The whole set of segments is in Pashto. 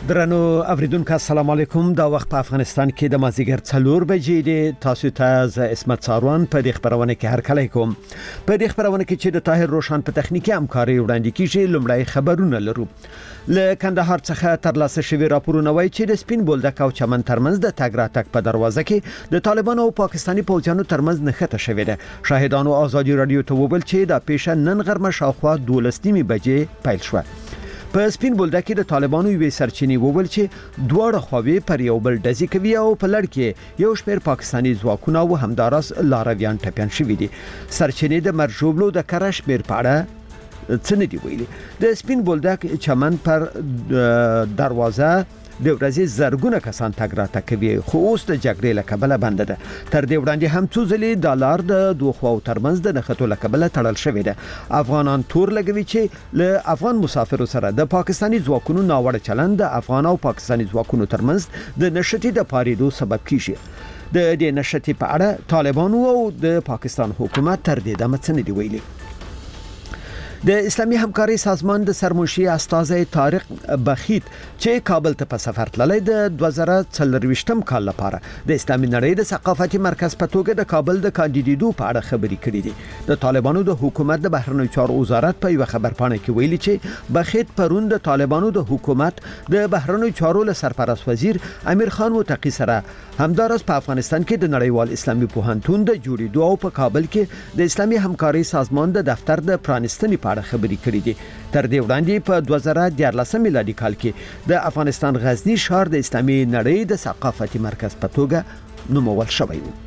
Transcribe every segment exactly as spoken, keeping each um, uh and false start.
درنو اوریدونکو السلام علیکم. دا وخت په افغانستان کې د مازیګر څلور بجې دی. تاسو ته ز اسمت ساروان په دې خبرونه کې هر کله کوم. په دې خبرونه کې چې د طاهر روشن په تخنیکی همکاري وړاندې کیږي. لومړی خبرونه لرو. له کندهار څخه ترلاسه شوی راپورونه وایي چې د سپین بولدک او چمن ترمنځ د تګ راتګ په دروازه کې د طالبانو او پاکستاني پوځیانو ترمنځ نښته شوې ده. شاهدانو آزادي رادیو ته وویل چې دا پیښه نن غرمه شاوخوا دولس نیمې بجې پیل شوه. په سپین بولدک کې د طالبانو یوې سرچینې وویل چې دواړه خواوې پر یو بل ډزې کوي او په لړ کې یو شمېر پاکستاني ځواکونه او همداراز لارویان ټپیان شوي دي. سرچینې د مرجوبلو د کره شمېر په اړه څه نه دی ویلي. د سپین بولدک چمن پر دروازه د ورځې زرګونه کسان تګ راتګ کوي، خو اوس د جګړې له کبله بنده ده. تر دې وړاندې هم څو ځلې ډالر د دوه خواو ترمنځ د نښتو له کبله تړل شوی ده. افغانان تور لګوي چې له افغان مسافرو سره د پاکستاني ځواکونو ناوړه چلند د افغان او پاکستاني ځواکونو ترمنځ د نښتې د پاریدو سبب کیږي. د دې نښتې په اړه طالبانو او د پاکستان حکومت تر دې دمه څه نه دی ویلي. د اسلامي همکاري سازمان د سرمنشي استاذ طارق بخیت چې کابل ته په سفر تللی د دوه زره څلرویشتم کال لپاره د اسلامي نړۍ د ثقافتي مرکز په توګه د کابل د کاندیدېدو په اړه خبرې کړې دي. د طالبانو د حکومت د بهرنیو چارو وزارت په یو خبرپاڼه کې ویلي چې بخیت پرون د طالبانو د حکومت د بهرنیو چارو له سرپرست وزیر امیر خان متقی سره همدارس په افغانستان کې د نړیوال اسلامي پوهنتون د جوړېدو او په کابل کې د اسلامي همکاري سازمان د دفتر د پرانستنې په اړه خبرې کړې دي. تر دې وړاندې په دوه زره دیارلسم میلادي کال کې د افغانستان غزنی ښار د اسلامي نړۍ د ثقافتي مرکز په توګه نومول شوی و.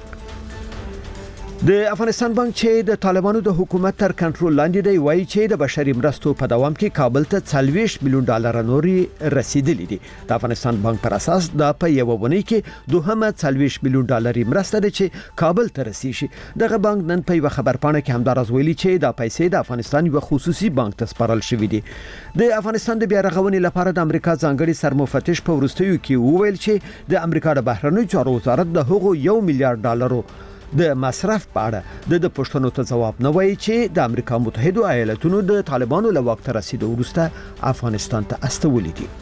د افغانستان بانک چې د طالبانو د حکومت تر کنټرول لاندې دی وایي چې د بشري مرستو په دوام کې کابل ته څلوېښت میلیون ډالر نوري رسیدلې دي. د افغانستان بانک پر اساس دا په یو ونی کې دوهمه څلوېښت میلیون ډالر مرسته ده چې کابل ته رسیږي. دغه بانک نن په یو خبرپاڼه کې همدارز ویلي چې دا پیسې د افغانستان یو خصوصي بانک ته سپارل شوې دي. د افغانستان د بیا رغونې لپاره د امریکا ځانګړي سرمفتش په وروستیو کې وویل چې د امریکا د بهرنیو چارو وزارت د هغو یو میلیارډ ډالرو د مصرف په اړه د پښتنو ته جواب نه وایي چې د امریکا متحده ایالاتونو د طالبانو له واک ته رسیدو وروسته افغانستان ته استولې دي.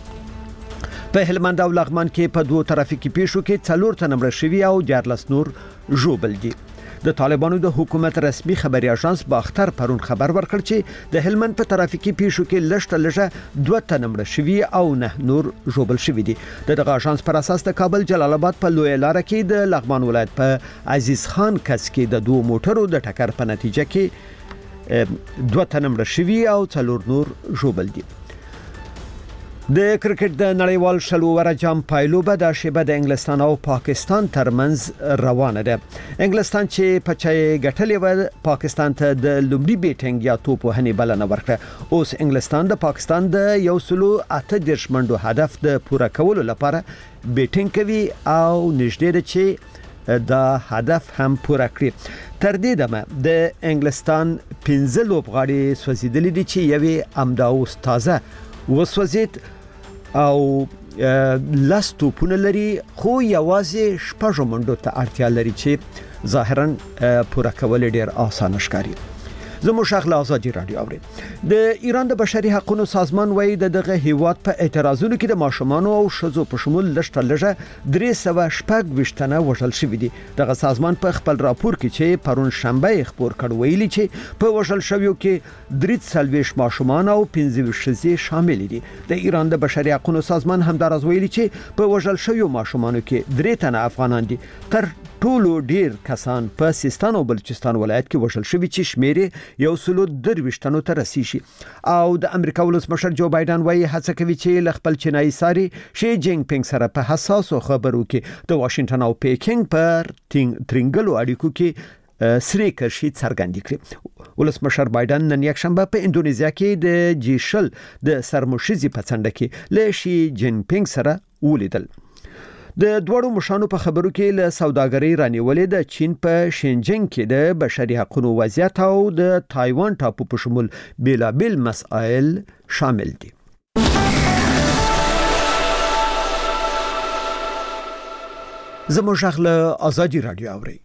په هلمند او لغمان کې په دوه ترافیکي پیښو کې څلور تنه مړه شوي او دیارلس نور ژوبل دي. د طالبانو د حکومت رسمي خبري اژانس باختر پرون خبر ورکړ چې د هلمند په ترافیکي پیښو کې لږ لږه دوه تنه مړه شوي او نه نور ژوبل شوي دي. دغه اژانس پر اساس د کابل جلال آباد په لوی لار کې د لغمان ولایت په عزیز خان کس کې د دوه موټرو د ټکر په نتیجه کې دوه تنه مړه شوي او څلور نور ژوبل دي. د کرکټ د نړیوال شلو ور جام پایلوبه د شیبه د انګلستان او پاکستان ترمنځ روانه ده. انګلستان چې پچای غټلې و پاکستان ته د لومړي بیټینګ یا توپ وهنې بلنه ورکړه. اوس انګلستان د پاکستان د یو سلو اته دیرش منډو هدف د پوره کولو لپاره بیټینګ کوي او نږدې ده چې دا هدف هم پوره کړي. تر دې دمه د انګلستان پنځه لوبغاړي سوځیدلې دي چې یوې امداوس تازه وسوځید او لاس توپونه لري، خو یوازې شپږ منډو ته اړتیا لري چې ظاهرا پوره کول ډیر آسان ښکاري. زموږ شغل آزادي رادیو اوري. د ایران د بشري حقوقو سازمان وایي د دغه هیواد په اعتراضونو کې د ماشومان او شذو په شمول لږ لږه درې سوه شپږ ویشتنه وژل شوي دي. دغه سازمان په خپل راپور کې چې پرون شنبه خبر کړ ویلي چې په وژل شویو کې درې څلوېښت ماشومان او پنځه ویشت ښځې شامل دي. د ایران د بشري حقوقو سازمان همدارز ویلي چې په وژل شویو ماشومانو کې درې تنه افغانان دي. تر ټولو ډیر کسان په سیستان او بلوچستان ولایت کې وژل شوي چې شمېر یو سلو درویشتنو ته رسیږي. او د امریکا ولسمشر جو بایدن وایي هڅه کوي چې ل خپل چینایي ساري شي جینګ پینګ سره په حساسو خبرو کې د واشنگټن او پیکینګ پر ترنګلو اړیکو کې سری کرشي څرګند کړي. ولسمشر بایدن نن یک شنبه په اندونیزیا کې د جی شل د سرمشيزي په څنډه کې ل شي جینګ پینګ سره ولیدل. د دوړو مشانو په خبرو کې له سوداګرۍ رانیولې د چین په شینجنګ کې د بشري حقوقو وضعیت او د تایوان ټاپو په شمول بیلابل مسائل شامل دي. زموږ شغل آزادي رادیو اوري.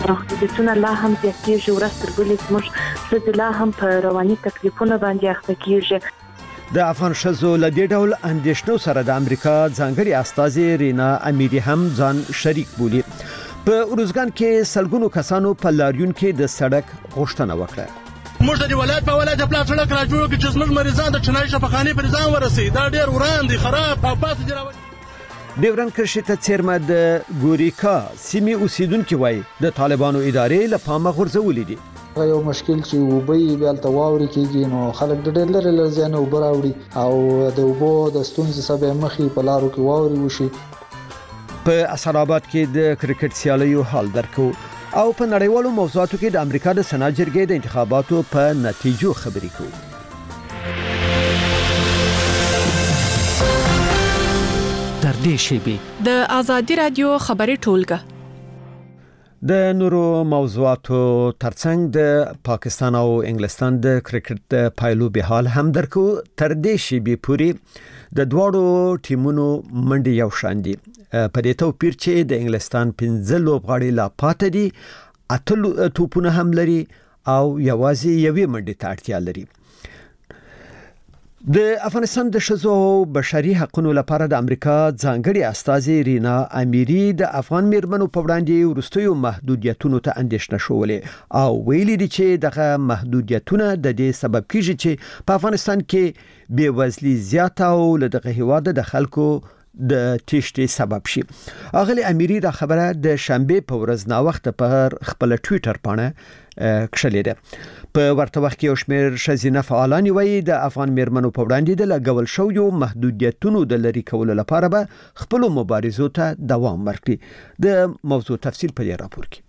محدودیتونه لا هم زیاتېږي، ورځ تر بلې زموږ ښځې لا هم په رواني تکلیفونو باندې اخته کېږي. د افغان ښځو له دې ډول اندېښنو سره د امریکا ځانګړي استازي رینا امیری هم ځان شریک بولي. په اروزګان کې سلګونو کسانو په لاریون کې د سړک غوښتنه وکړه. موږ د ولایت په ولایت په سړک را جوړ کړ چې زموږ مریضان د چنای شفاخانه پر ځان ورسي. دا ډیر وران دي، خراب او پاتې دي. ډیورن کرشي ته چیرمه د ګوریکا سیمې اوسیدونکو وای د طالبانو ادارې له پامه غورځولې دي. یو مشکل چې وبې بیلته واوري کېږي نو خلک ډېر لري لږه نه وبراوړي او د وبو د ستونزې سبب مخې په لارو کې واوري وشي. په اسراباد کې د کرکټ سیالیو حال درکو او په نړیوالو موضوعاتو کې د امریکا د سنا جرګې د انتخاباتو په نتیجو خبرې کوو. در دې شیبې د آزادي رادیو خبري ټولګه د نورو موضوعاتو ترڅنګ د پاکستان او انګلستان د کرکټ پایلو به حال هم درکو. تر دې شیبې پورې د دواړو ټیمونو منډي یو شان دي، په دې توپیر چې د انګلستان پنځه لوبغاړي لا پاتې دي، اتل توپونه هم لري او یوازې یوې منډي ته اړتیا لري. د افغانستان د ښځو بشري حقوقو لپاره د امریکا ځانګړي استازي رینا امیری د افغان میرمنو په وړاندې ورستیو محدودیتونو ته اندېښنه شولې او ویلي دي چې دغه محدودیتونه د دې سبب کیږي چې په افغانستان کې بېوزلي زیاته او له دغه هیواد د خلکو د تیښتې سبب شي. اغلی امیری دا خبره د شنبه په ورځ نا وخت په خپل ټوئیټر باندې کښلې ده. په ورته وخت کې یو شمېر ښځینه فعالان وایي د افغان میرمنو په وړاندې د لګول شویو محدودیتونو د لرې کولو لپاره به خپل مبارزو ته دوام ورکړي. د موضوع تفصیل په دې راپور کې.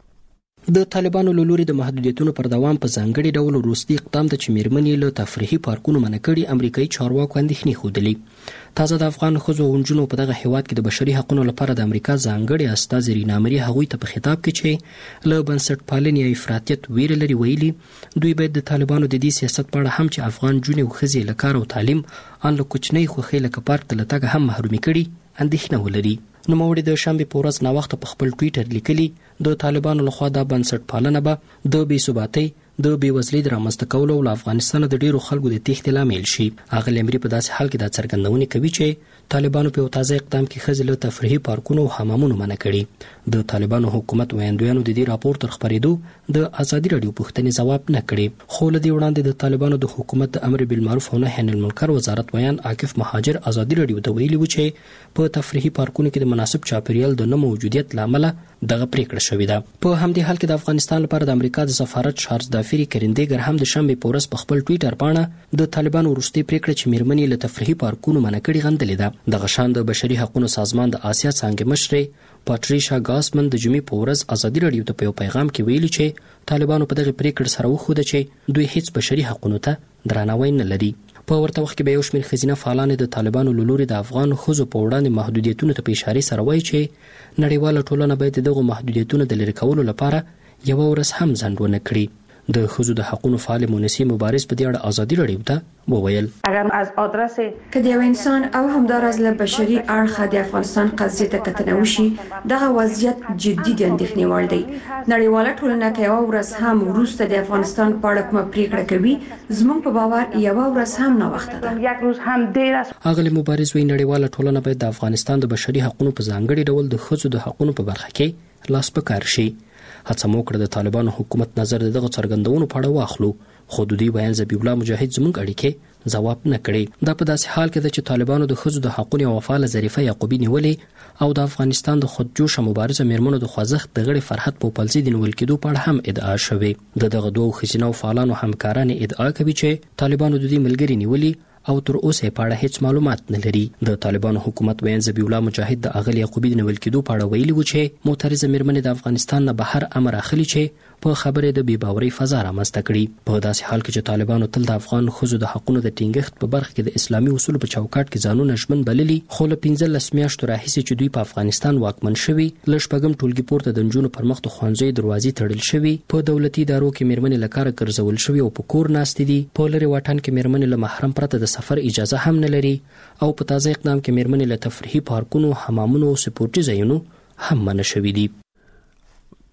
د طالبانو له لوري د محدودیتونو پر دوام په ځانګړي ډول وروستي اقدام د چې میرمنې له تفریحي پارکونو منع کړي امریکایي چارواکو اندېښنې ښودلې. تازه د افغان ښځو او نجونو په دغه هیواد کې د بشري حقوقو لپاره د امریکا ځانګړي استازي رینا امیری هغوی ته په خطاب کې چې له بنسټپالنې یا افراطیت ویره لري ویلي دوی باید د طالبانو د دې سیاست په اړه هم چې افغان جونې او ښځې له کار او تعلیم ان له کوچنۍ خوښۍ لکه پارک ته له تګ هم محرومي کړي اندېښنه ولري. نوموړي د شنبه په ورځ نا وخت په خپل ټوئیټر لیکلي د طالبانو لخوا د بنسټپالنه به د بې ثباتۍ د بېوزلۍ د رامنځته کولو او افغانستان د ډیرو خلکو د تېښتې لامل شي. هغه لمري په داسې حال کې دا څرګندونه کوي چې طالبانو په تازه اقدام کې ښځې له تفریحي پارکونو او حمامونو منع کړي. د طالبانو حکومت ویاندویانو د دې راپور تر خبرېدو د ازادي رادیو پوښتنې ځواب نه کړي. خو له دې وړاندې د طالبانو د حکومت د امر بالمعروف او نهي عن المنکر وزارت ویان عاکف مهاجر ازادي رادیو ته ویلي و چې په تفریحي پارکونو کې د مناسب چاپیریال د نه موجودیت لامل دغه پریکړه شوې ده. په همدې حال کې د افغانستان لپاره د امریکا د سفارت شارز دافری کرندګر هم د شنبه په ورځ په خپل ټوئیټر باندې د طالبانو وروستي پریکړه چې میرمنې له تفریحي پارکونو منع کړي غندلې ده. دغه شان د بشري حقوقو سازمان د آسیا څنګه مشر پاتریشا ګاسمن د جمعې په ورځ ازادي رادیو ته په یو پیغام کې ویلي چې طالبانو په دغه پریکړه سره وښوده چې دوی هیڅ بشري حقوقو ته درناوی نه لري. په ورته وخت کې به یو شمېر ښځینه فعالان د طالبانو له لوري د افغان ښځو په وړاندې محدودیتونو ته په اشاره سره وایي چې نړیواله ټولنه باید دغه محدودیتونو د لرې کولو لپاره یو ورځ هم ځنډ ونه کړي. د ښځو د حقوقو فعال مونسی مبارز په دې اړه ازادي رادیو ته وویل اگر از آدرس که د یو انسان او همداراز له بشري اړخه د افغانستان قضیې ته کتنه وشي دغه وضعیت جدي د اندېښنې وړ دی. نړیواله ټولنه که یوه ورځ هم وروسته د افغانستان په اړه کومه پریکړه کوي زموږ په باور یوه ورځ هم ناوخته ده. یک روز هم دیر است. اغلی مبارز وی نړیواله ټولنه باید د افغانستان د بشري حقوقو په ځانګړي ډول د ښځو د حقوقو په برخه کې لاس په کار شي. هڅه مو کړې د طالبانو حکومت نظر دغه څرګندونو په اړه واخلو خو د دې بیان ذبیح الله مجاهد زموږ اړیکې ځواب نه کړي. دا په داسې حال کې ده چې طالبانو د ښځو د حقوقو او فعال ظریفه یعقوبی نیولې او د افغانستان د خودجوشه مبارزه میرمنو د خوځښت د غړي فرحت پوپلزي د نیول کېدو په اړه هم ادعا شوې. د دغه دوه ښځینه فعالانو همکارانو ادعا کوي چې طالبانو د دې ملګری نیولې او تر اوسه په اړه هیڅ معلومات نه لري. د طالبانو حکومت ویان ذبیح الله مجاهد د اغلی یعقوبی د نیول کېدو په اړه ویلي و چې معترضه میرمنې د افغانستان نه بهر امر اخلي چې په خبره د بې باورۍ فضا رامنځته کړي. په داسې حال کې چې طالبانو تل د افغان ښځو د حقوقو د ټینګښت په برخه کې د اسلامي اصولو په چوکاټ کې ځانونه ژمن بللي خو له پنځلس میاشتو راهیسې چې دوی په افغانستان واکمن شوي له شپږم ټولګي پورته د نجونو پر مخ د ښوونځیو دروازې تړل شوي په دولتي ادارو کې میرمنې له کاره ګرځول شوي او په کور ناستې دي. په لرې واټن کې میرمنې له محرم پرته د سفر اجازه هم نه لري او په تازه اقدام کې میرمنې له تفریحي پارکونو حمامونو او سپورټي ځایونو هم منع شوي دي.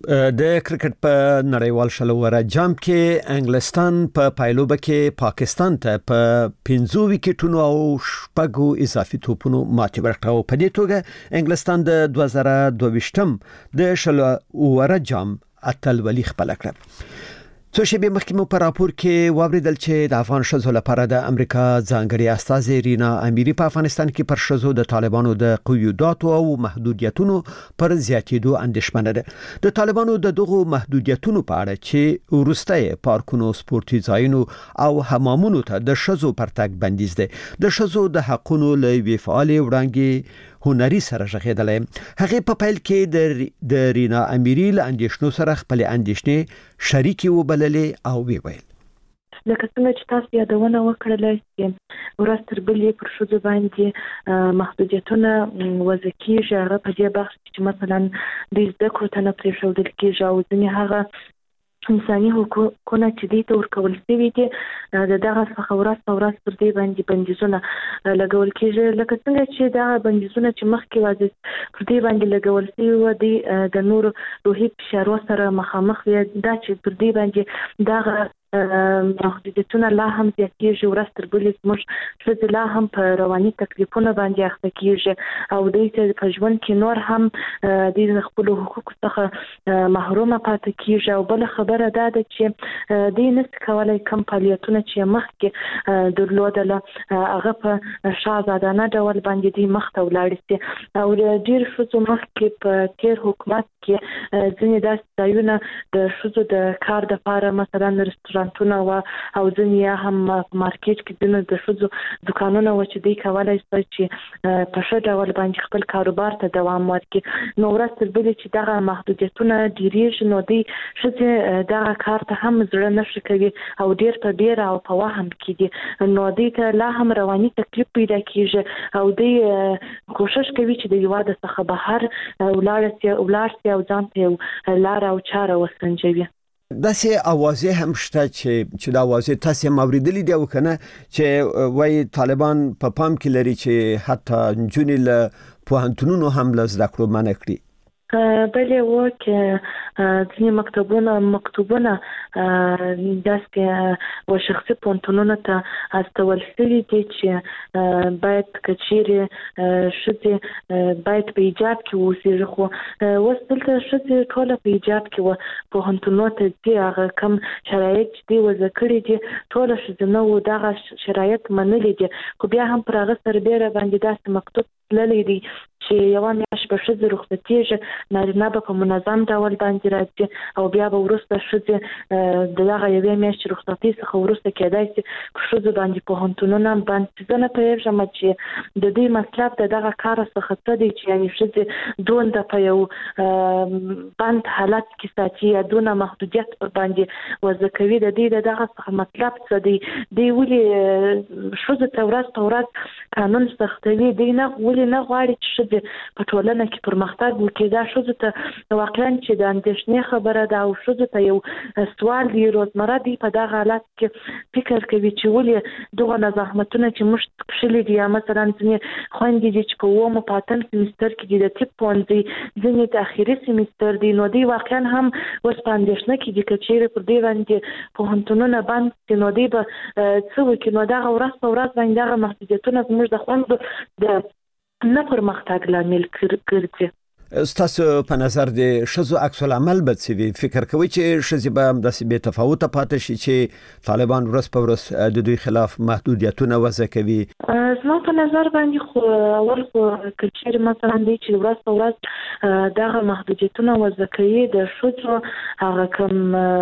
د کرکټ په نړیوال شلوره جام کې انګلستان په پایلوبه کې پاکستان ته په پنځو وکټونو او شپږو اضافي توپونو ماتې ورکړه. په دې توګه انګلستان د دوه زره دوه ویشتم د شلوره جام اتلولي خپل کړه. څو شېبې مخکې مو په راپور کې واوریدل چې د افغان ښځو لپاره د امریکا ځانګړي استازي رینا امیری په افغانستان کې پر ښځو د طالبانو د قیوداتو او محدودیتونو پر زیاتېدو اندېښمنه ده. د طالبانو د دغو محدودیتونو په اړه چې وروسته پارکونو، سپورتي ځایونو او حمامونو ته د ښځو پرتګ بندیز ده. د ښځو د حقونو له وی فعال وړاندې هنري سره ژغېدلې. هغه په پیل کې د د رینا امیری له اندېښنو سره خپل اندېښنې شریکي وبللې او وی ویل لکه څنګه چې تاسو یادونه وکړله چې ورځ تر بلې پر ښځو باندې محدودیتونه وضع کېږي. هغه په دې بحث چې مثلا د زده کړو ته نه پرېښودل کېږي او ځینې هغه انساني حقوقونه چې دې ته ورکول شوي دي د دغه څخه ورځ په ورځ پر دې باندې بندیزونه لګول کېږي. لکه څنګه چې دغه بندیزونه چې مخکې واضح پر دې باندې لګول شوي وو د نورو روحي فشارو سره مخامخ وي، دا چې پر دې باندې دغه محدودیتونه لا هم زیاتېږي. ورځ تر بلې زموږ ښځې لا هم په رواني تکلیفونو باندې اخته کېږي او دوی ته په ژوند کې نور هم دوی د خپلو حقوقو څخه محرومه پاتې کېږي. او بله خبره دا ده چې دوی نشي کولی کوم فعالیتونه چې مخکې درلودله هغه په شهزادانه ډول باندې دوی مخ ته ولاړ شي. او ډېر ښځو مخکې په تېر حکومت کې ځینې داسې ځایونه د ښځو د کار دپاره مثلا رستورانتونه و او ځینې هم مارکیټ کې ځینې د ښځو دکانونه و چې دوی کولی شي چې په ښه ډول باندې خپل کاروبار ته دوام ورکړي. نو ورځ تر بلې چې دغه محدودیتونه ډېرېږي نو دوی ښځې دغه کار ته هم زړه نه ښه کوي او ډېر په ډېره او په وهم کې دي. نو دوی ته لا هم رواني تکلیف پیدا کېږي او دوی کوشش کوي چې د هېواد څخه بهر ولاړ شي او ځان ته یو لاره او چاره وسنجوي. داسې اوازې هم شته چې چې دا اوازې تاسو هم اوریدلې دي او کنه چې وایي طالبان په پام کې لري چې حتی نجونې له پوهنتونونو هم له زده کړو منع کړي. بلې و چې ځینې مکتوبونه مکتوبونه داسې و شخصي پوهنتونونو ته استول شوي دي چې باید که چیرې ښځې باید په حجاب کې واوسېږي. خو اوس دلته ښځې ټوله په حجاب کې و پوهنتونونو ته ځي. هغه کوم شرایط چې دوی وضع کړي دي ټوله ښځینه و دغه شرایط منلي دي. خو بیا هم پر هغه سربیره باندې داسې مکتوب تللی دی چې یوه میاشت به ښځې رخصتېږي، نارینه به په منظم ډول باندې راځي او بیا به وروسته ښځې د دغه یوې میاشتې رخصتۍ څخه وروسته کېدای شي په ښځو باندې پوهنتونونه بند شي. زه نه پوهېږم چې د دوی مطلب د دغه کار څخه څه دی چې یعنې ښځې دونه په یو بند حالت کې ساتي یا دونه محدودیت باندې وضع کوي. د دوی د دغه څخه مطلب څه دی؟ دوی ولې ښځو ته ورځ په ورځ قانون سختوي؟ دوی نه ولې نه غواړي چې ښځې په ټولنه کې پرمختګ وکړي؟ دا ښځو ته واقعا چې د اندېښنې خبره ده او ښځو ته یو سوال دی. روزمره دوی په دغه حالت کې فکر کوي چې ولې دغه زحمتونه چې موږ کښلي دي، یا مثلا ځینې خویندې دي چې په اووم او په اتم سیمستر کې دي د طب پوهنځي، ځینې د اخري سیمستر دي، نو دوی واقعا هم اوس په اندېښنه کې دي که چیرې پر دې باندې پوهنتونونه بند شي نو دوی به څه وکړي. نو دغه ورځ په ورځ باندې دغه محدودیتونه زموږ د خویندو د نه پرمختګ لامل ګرځي. ستاسو په نظر د ښځو عکس العمل به څه وي؟ فکر کوئ چې ښځې به همداسې بې تفاوته پاتې شي چې طالبان ورځ په ورځ د دوی خلاف محدودیتونه وضع کوي؟ زما په نظر باندې خو اول خو که چیرې مثلا دی چې ورځ په ورځ دغه محدودیتونه وضع کوي د ښځو هغه کوم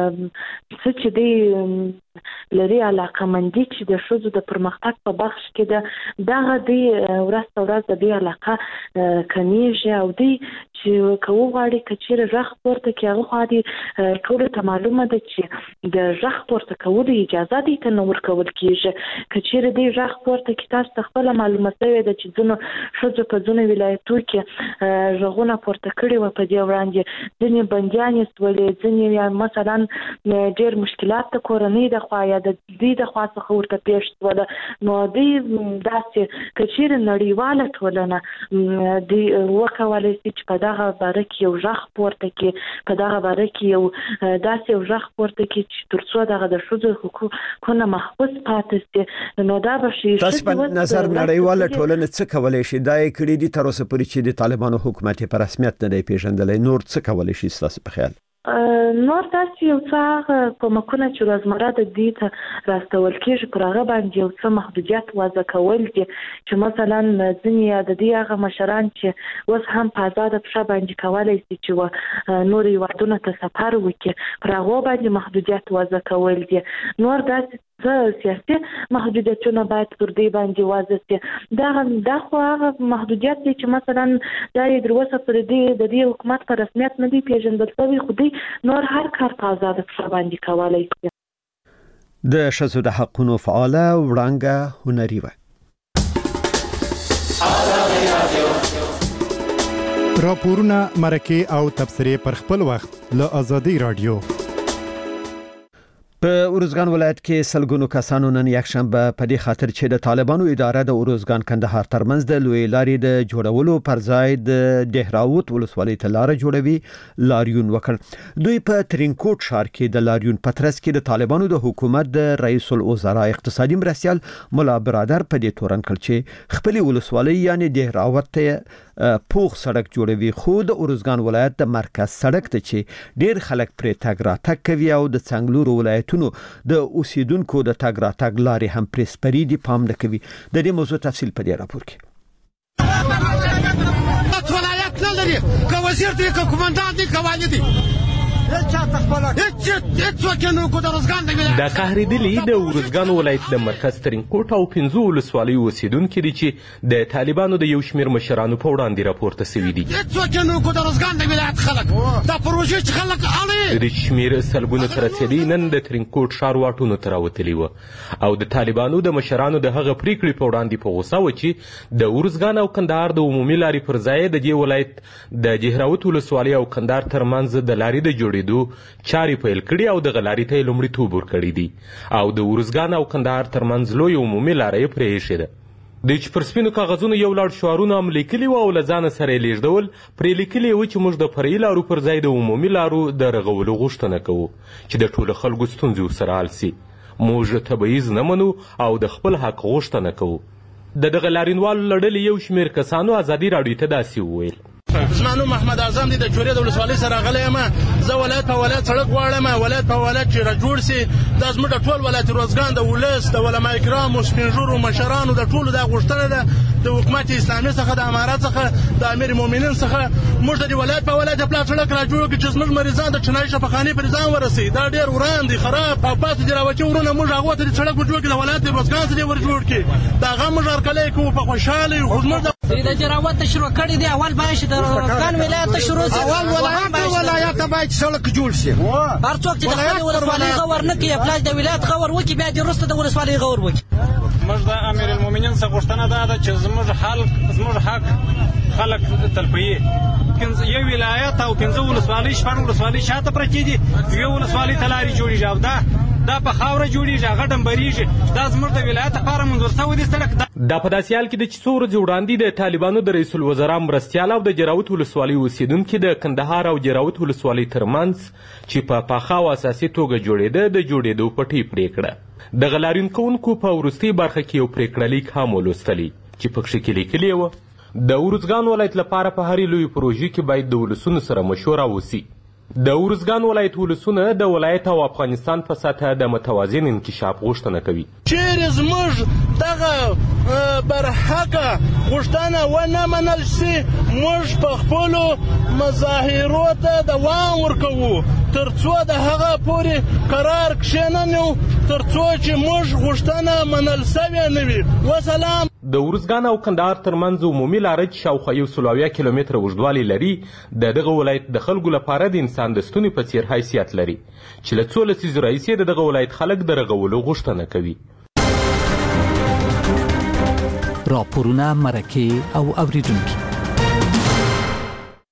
څه چې دی لري علاقمندي چې د ښځو د پرمختګ په بخش کې ده دغه دی ورځ په ورځ د دې علاقه کمیږي او دی چې که وغواړي که چیرې غږ پورته کړي هغه خو دې ټولو ته معلومه ده چې د غږ پورته کولو اجازه دې ته نه ورکول کېږي. که چیرې دې غږ پورته کړي تاسو ته خپله معلومه شوې ده چې ځینو ښځو په ځینو ولایتو کې غږونه پورته کړي وه په دې وړاندې، ځینې بندیانې شولې، ځینې مثلا ډېر مشکلات د کورنۍ د خوا یا د دې د خوا څخه ورته پیښ شوله نو دې داسې که چیرې نړیواله ټولنه دې وکولی شي چې په دغه باره کې یو غږ پورته کړي په دغه باره کې یو داسې یو غږ پورته کړي چې تر څو دغه د ښځو حقوقونه محفوظ پاتې شي نو دا به شي. تاسو په نظر نړیواله ټولنه څه کولی شي دا یې کړي دي تر اوسه پورې چې د طالبانو حکومت په رسمیت نه دی پیژندلی نور څه کولی شي ستاسو په خیال؟ نور داسې یو څه هغه کومکونه چې روزمره د دې ته راستول کېږي پر هغه باندې یو څه محدودیت وضع کول دي چې مثلا ځینې د دې هغه مشران چې اوس هم په ازاده پښه باندې کولی شي چې نورو هیوادونو ته سفر وکړي پر هغو باندې محدودیت وضع کول دي. نور داسې سیاسي محدودیتونه باید پر دې باندې وضع شي. دا دا خو هغه محدودیت دی چې مثلا دا یې تر اوسه پر دې د دې حکومت په رسمیت نه دی پیژندل شوی خو دوی نور هر کار په ازاده پښه باندې کولی شي. د ښځو د حقونو فعاله وړانګه هنري وه. راپورونه مرکې او تبصرې پر خپل وخت له آزادۍ رادیو. په اروزګان ولایت کې سلګونو کسانو نن یکشنبه په دې خاطر چې د طالبانو اداره د اروزګان کندهار ترمنځ د لوی لارې د جوړولو پر ځای د دهراوت ولسوالۍ ته لار جوړوي لاریون وکړ. دوی په ترینکوټ ښار کې د لاریون پترس کې د طالبانو د حکومت د رئیس الوزرا اقتصادي مرستیال مولا برادر په دې تورن کړ چې خپل ولسوالۍ یعنی دهراوت ته پوخ سړک جوړوي خو د اروزګان ولایت د مرکز سړک ته چې ډیر خلک پرې تګ راتګ کوي او د څنګلورو ولایتونو د اوسیدونکو د تګ راتګ لارې هم پرې سپري دي پام نه کوي. د دې موضوع تفصیل په دې راپور کې. ولایت نه لري که وزیر دی که کمانډان دی که والی دی د قهردلی د اروزګان ولایت د مرکز ترینکوټ او پنځو ولسوالیو اوسیدونکي دي چې د طالبانو د یو شمېر مشرانو په وړاندې راپورته سوي دي. د شمېر سلګونو ته رسېدي نن د ترینکوټ ښار واټونو ته راوتلي وه او د طالبانو د مشرانو د هغه پریکړې په وړاندې په غوسه وه چې د اروزګان او کندهار د عمومي لارې پر ځای د دې ولایت د جهراوت ولسوالۍ او کندهار ترمنځ د لارې د جوړېدو چارې پیل کړي او دغه لارې ته یې لومړیتوب ورکړی دی او د اروزګان او کندهار ترمنځ لویه عمومي لاره یې پرې ایښې ده. دوی چې پر سپینو کاغذونو یو لړ شعارونه هم لیکلي وو او له ځانه سره یې لېږدول پرې لیکلي وو چې موږ د فرعي لارو پر ځای د عمومي لارو د رغولو غوښتنه کوو چې د ټولو خلکو ستونزې ورسره حل سي. موږ تبعیض نه منو او د خپل حق غوښتنه کوو. د دغه لاریونوالو له ډلې یو شمېر کسانو ازادي راډیو ته داسې وویل. زما نوم محمد اعظم دی د چورې د ولسوالۍ سره راغلی یم. زه ولایت په ولایت سړک غواړم ولایت په ولایت چې راجوړ سي. دا زموږ د ټول ولایت روزګان د ولس د علماء کرامو سپین ږیرو مشرانو د ټولو دا غوښتنه ده د حکومت اسلامي څخه د امارات څخه د امیر المؤمنین څخه موږ د ولایت په ولایت پلا سړک راجوړ کړو چې زموږ مریضان د چنای شفاخانې پر ځان ورسي. دا ډېر وران دي خراب او پاتې دي راوچې ورونه موږ هغو ته د سړک ور جوړ کړي د ولایت روزګان څخه ور جوړ کړي دا هغه موږ هرکلی کوو په خوشحالۍ خو زموږ د جراوت شروع کړي دي اول باید د روزګان ولایت ته شروع شي اول ولایت ولایت باید سړک جوړ شي. هر څوک چې د خپل ولسوالۍ غور نه کوي پلاس د ولایت غور وکړي بیا د وروسته د ولسوالۍ غور وکړي. موږ د امیر المؤمنین څخه غوښتنه دا ده چې زموږ حق زموږ حق خلک تلپوي یو ولایت او پنځه ولسوالۍ شپږ ولسوالۍ شاته پرتې دي یو ولسوالۍ ته لارې جوړېږي او دا دا په خاوره جوړېږي هغه ډمبرېږي دا زموږ د ولایت لپاره منظور شوی دی سړک. دا په داسې حال کې ده چې څو ورځې وړاندې د طالبانو د رئیس الوزرا مرستیال او د جراوت ولسوالۍ اوسیدونکي د کندهار او جراوت ولسوالۍ ترمنځ چې په پاخه او اساسي توګه جوړېده د جوړېدو پټۍ پرې کړه. دغه لاریون کوونکو په وروستۍ برخه کې یو پرېکړه لیک هم ولوستلی چې پکښې کې لیکلي وه د اروزګان ولایت لپاره په هرې لویې پروژې کې باید د ولسونو سره مشوره وسي. د اروزګان ولایت ولسونه د ولایت او افغانستان په سطحه د متوازن انکشاف غوښتنه کوي. چیرې زموږ دغه برحقه غوښتنه ونه منل سي موږ په خپلو مظاهرو ته دوام ورکوو تر څو د هغه پورې قرار کښېننو تر څو چې موږ غوښتنه منل سوې نه وي. وسلام. د اروزګان او کندهار ترمنځ عمومي لاره چې شاوخوا یو سل اویا کیلومتره اوږدوالی لري د دغه ولایت د خلکو لپاره د انسان د ستوني په څیر حیثیت لري چې له څو لسیزو راهیسې د دغه ولایت خلک د رغولو غوښتنه کوي. راپورونه مرکې او اوریدونکي.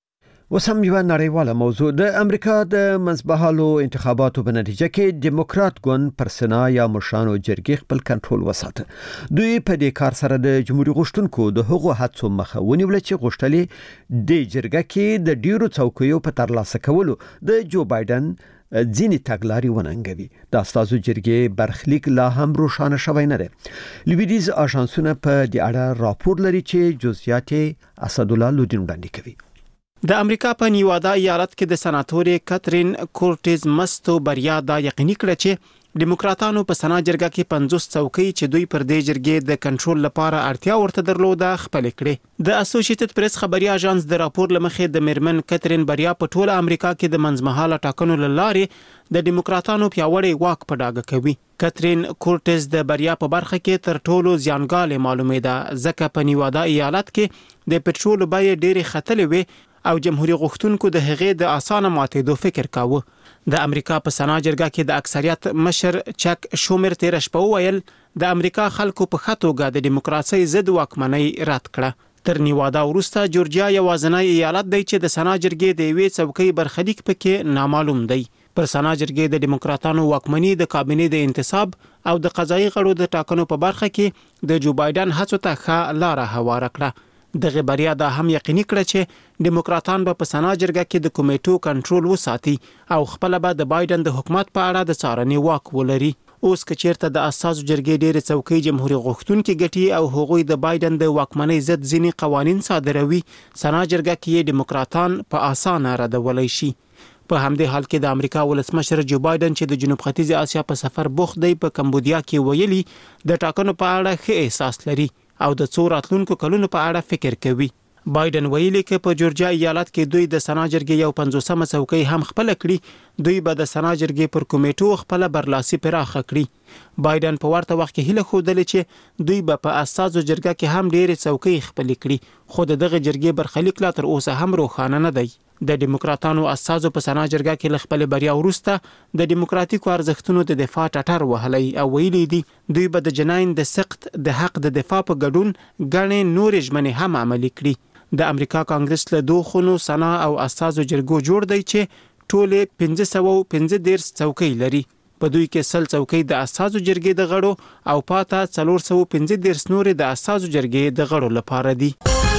اوس هم یوه نړیواله موضوع. د امریکا د منځمهالو انتخاباتو په نتیجه کې دیموکرات ګوند پر سنا یا مشرانو جرګې خپل کنټرول وساته. دوی په دې کار سره د جمهوریت غوښتونکو د هغو هڅو مخه ونیوله چې غوښتلې د جرګه کې د ډیرو څوکیو په ترلاسه کولو د جو بایدن ځینې تګلارې وننګوي. د استازو جرګې برخلیک لا هم روښانه شوی نه دی. لویدیز آژانسونه په دې اړه راپور لري چې جزئیات اسدالله لودین وړاندې کوي. د امریکا په نیوادا ایالت کې د سناتورې کاترین کورټیز مستو بریا دا یقیني کړه چې دیموکراتانو په سنا جرګه کې پنځوس څوکۍ چې دوی پر دې جرګې د کنټرول لپاره اړتیا ورته درلوده خپل کړې. د اسوسییټډ پریس خبري اژانس د راپور لمخې د میرمن کاترین بریا په ټوله امریکا کې د منځمهاله ټاکنو لارې د دیموکراتانو پیاوړی واک په ډاګه کوي. کاترین کورټیز د بریا په برخه کې تر ټولو زیانګاله معلومه ده ځکه په نیوادا ایالت کې د پټرول بیې ډېرې ختلې وي او جمهوریت غوښتونکو د هغې د اسانه ماتېدو فکر کاوه. د امریکا په سنا جرګه کې د اکثریت مشر چک شومر تیر شپه ویل د امریکا خلکو په خاطوګه د دیموکراسي ضد واکمنۍ رد کړه. تر نیوادا وروسته جورجیا یوازینی ایالت دی چې د سنا جرګې د یوې څوکۍ برخلیک پکې نامعلوم دی. پر سنا جرګې د دیموکراتانو واکمنۍ د کابینې د انتصاب او د قضایي غړو د ټاکنو په برخه کې د جو بایدن هڅو ته ښه لار هواره کړه. دغه بریا دا هم یقیني کړه چې دیموکراتان به په سنا جرګه کې د کمیټو کنټرول وساتي او خپل به د بایدن د حکومت په اړه د څارنې واک ولري. اوس که چیرته د اساسو جرګې ډېرې څوکۍ جمهوریت غوښتونکي ګټي او هغوی د بایدن د واکمنۍ ضد ځینې قوانین صادروي، سنا جرګه کې دیموکراتان په اسانه ردولی شي. په همدې حال کې د امریکا ولسمشر جو بایدن چې د جنوب ختیځ اسیا په سفر بوخت دی په کمبودیا کې ویلي د ټاکنو په اړه ښه احساس لري او د څو راتلونکو کلونو په اړه فکر کوي. بایدن ویلي چې په جورجیا ایالت کې دوی د سنا جرګې یو پنځوسمه څوکۍ هم خپل کړي، دوی به د سنا جرګې پر کمیټو خپل برلاسي پراخه کړي. بایدن په ورته وخت کې هیله خوده چې دوی به په اساسو جرګه کې هم ډېرې څوکۍ خپل کړي، خو دغه جرګې برخلیک لا تر اوسه هم روښانه نه دی. د دیموکراتانو اساسو په سنا جرګه کې ل خپل بریا وروسته د دیموکراتیکو ارزښتونو د دفاع ټټر وهلی او ویلي دي دوی به د جناین د سخت د حق د دفاع په ګډون غنې نورې ژمنې هم عملي کړي. د امریکا کانګرس له دوه خونو سنا او اساسو جرګو جوړ دی چې ټوله پنځه سوه پنځه دېرش څوکۍ لري. په دوی کې سل څوکۍ د اساسو جرګې د غړو او پاته څلور سوه پنځه دېرش نورې د اساسو جرګې د غړو لپاره دي.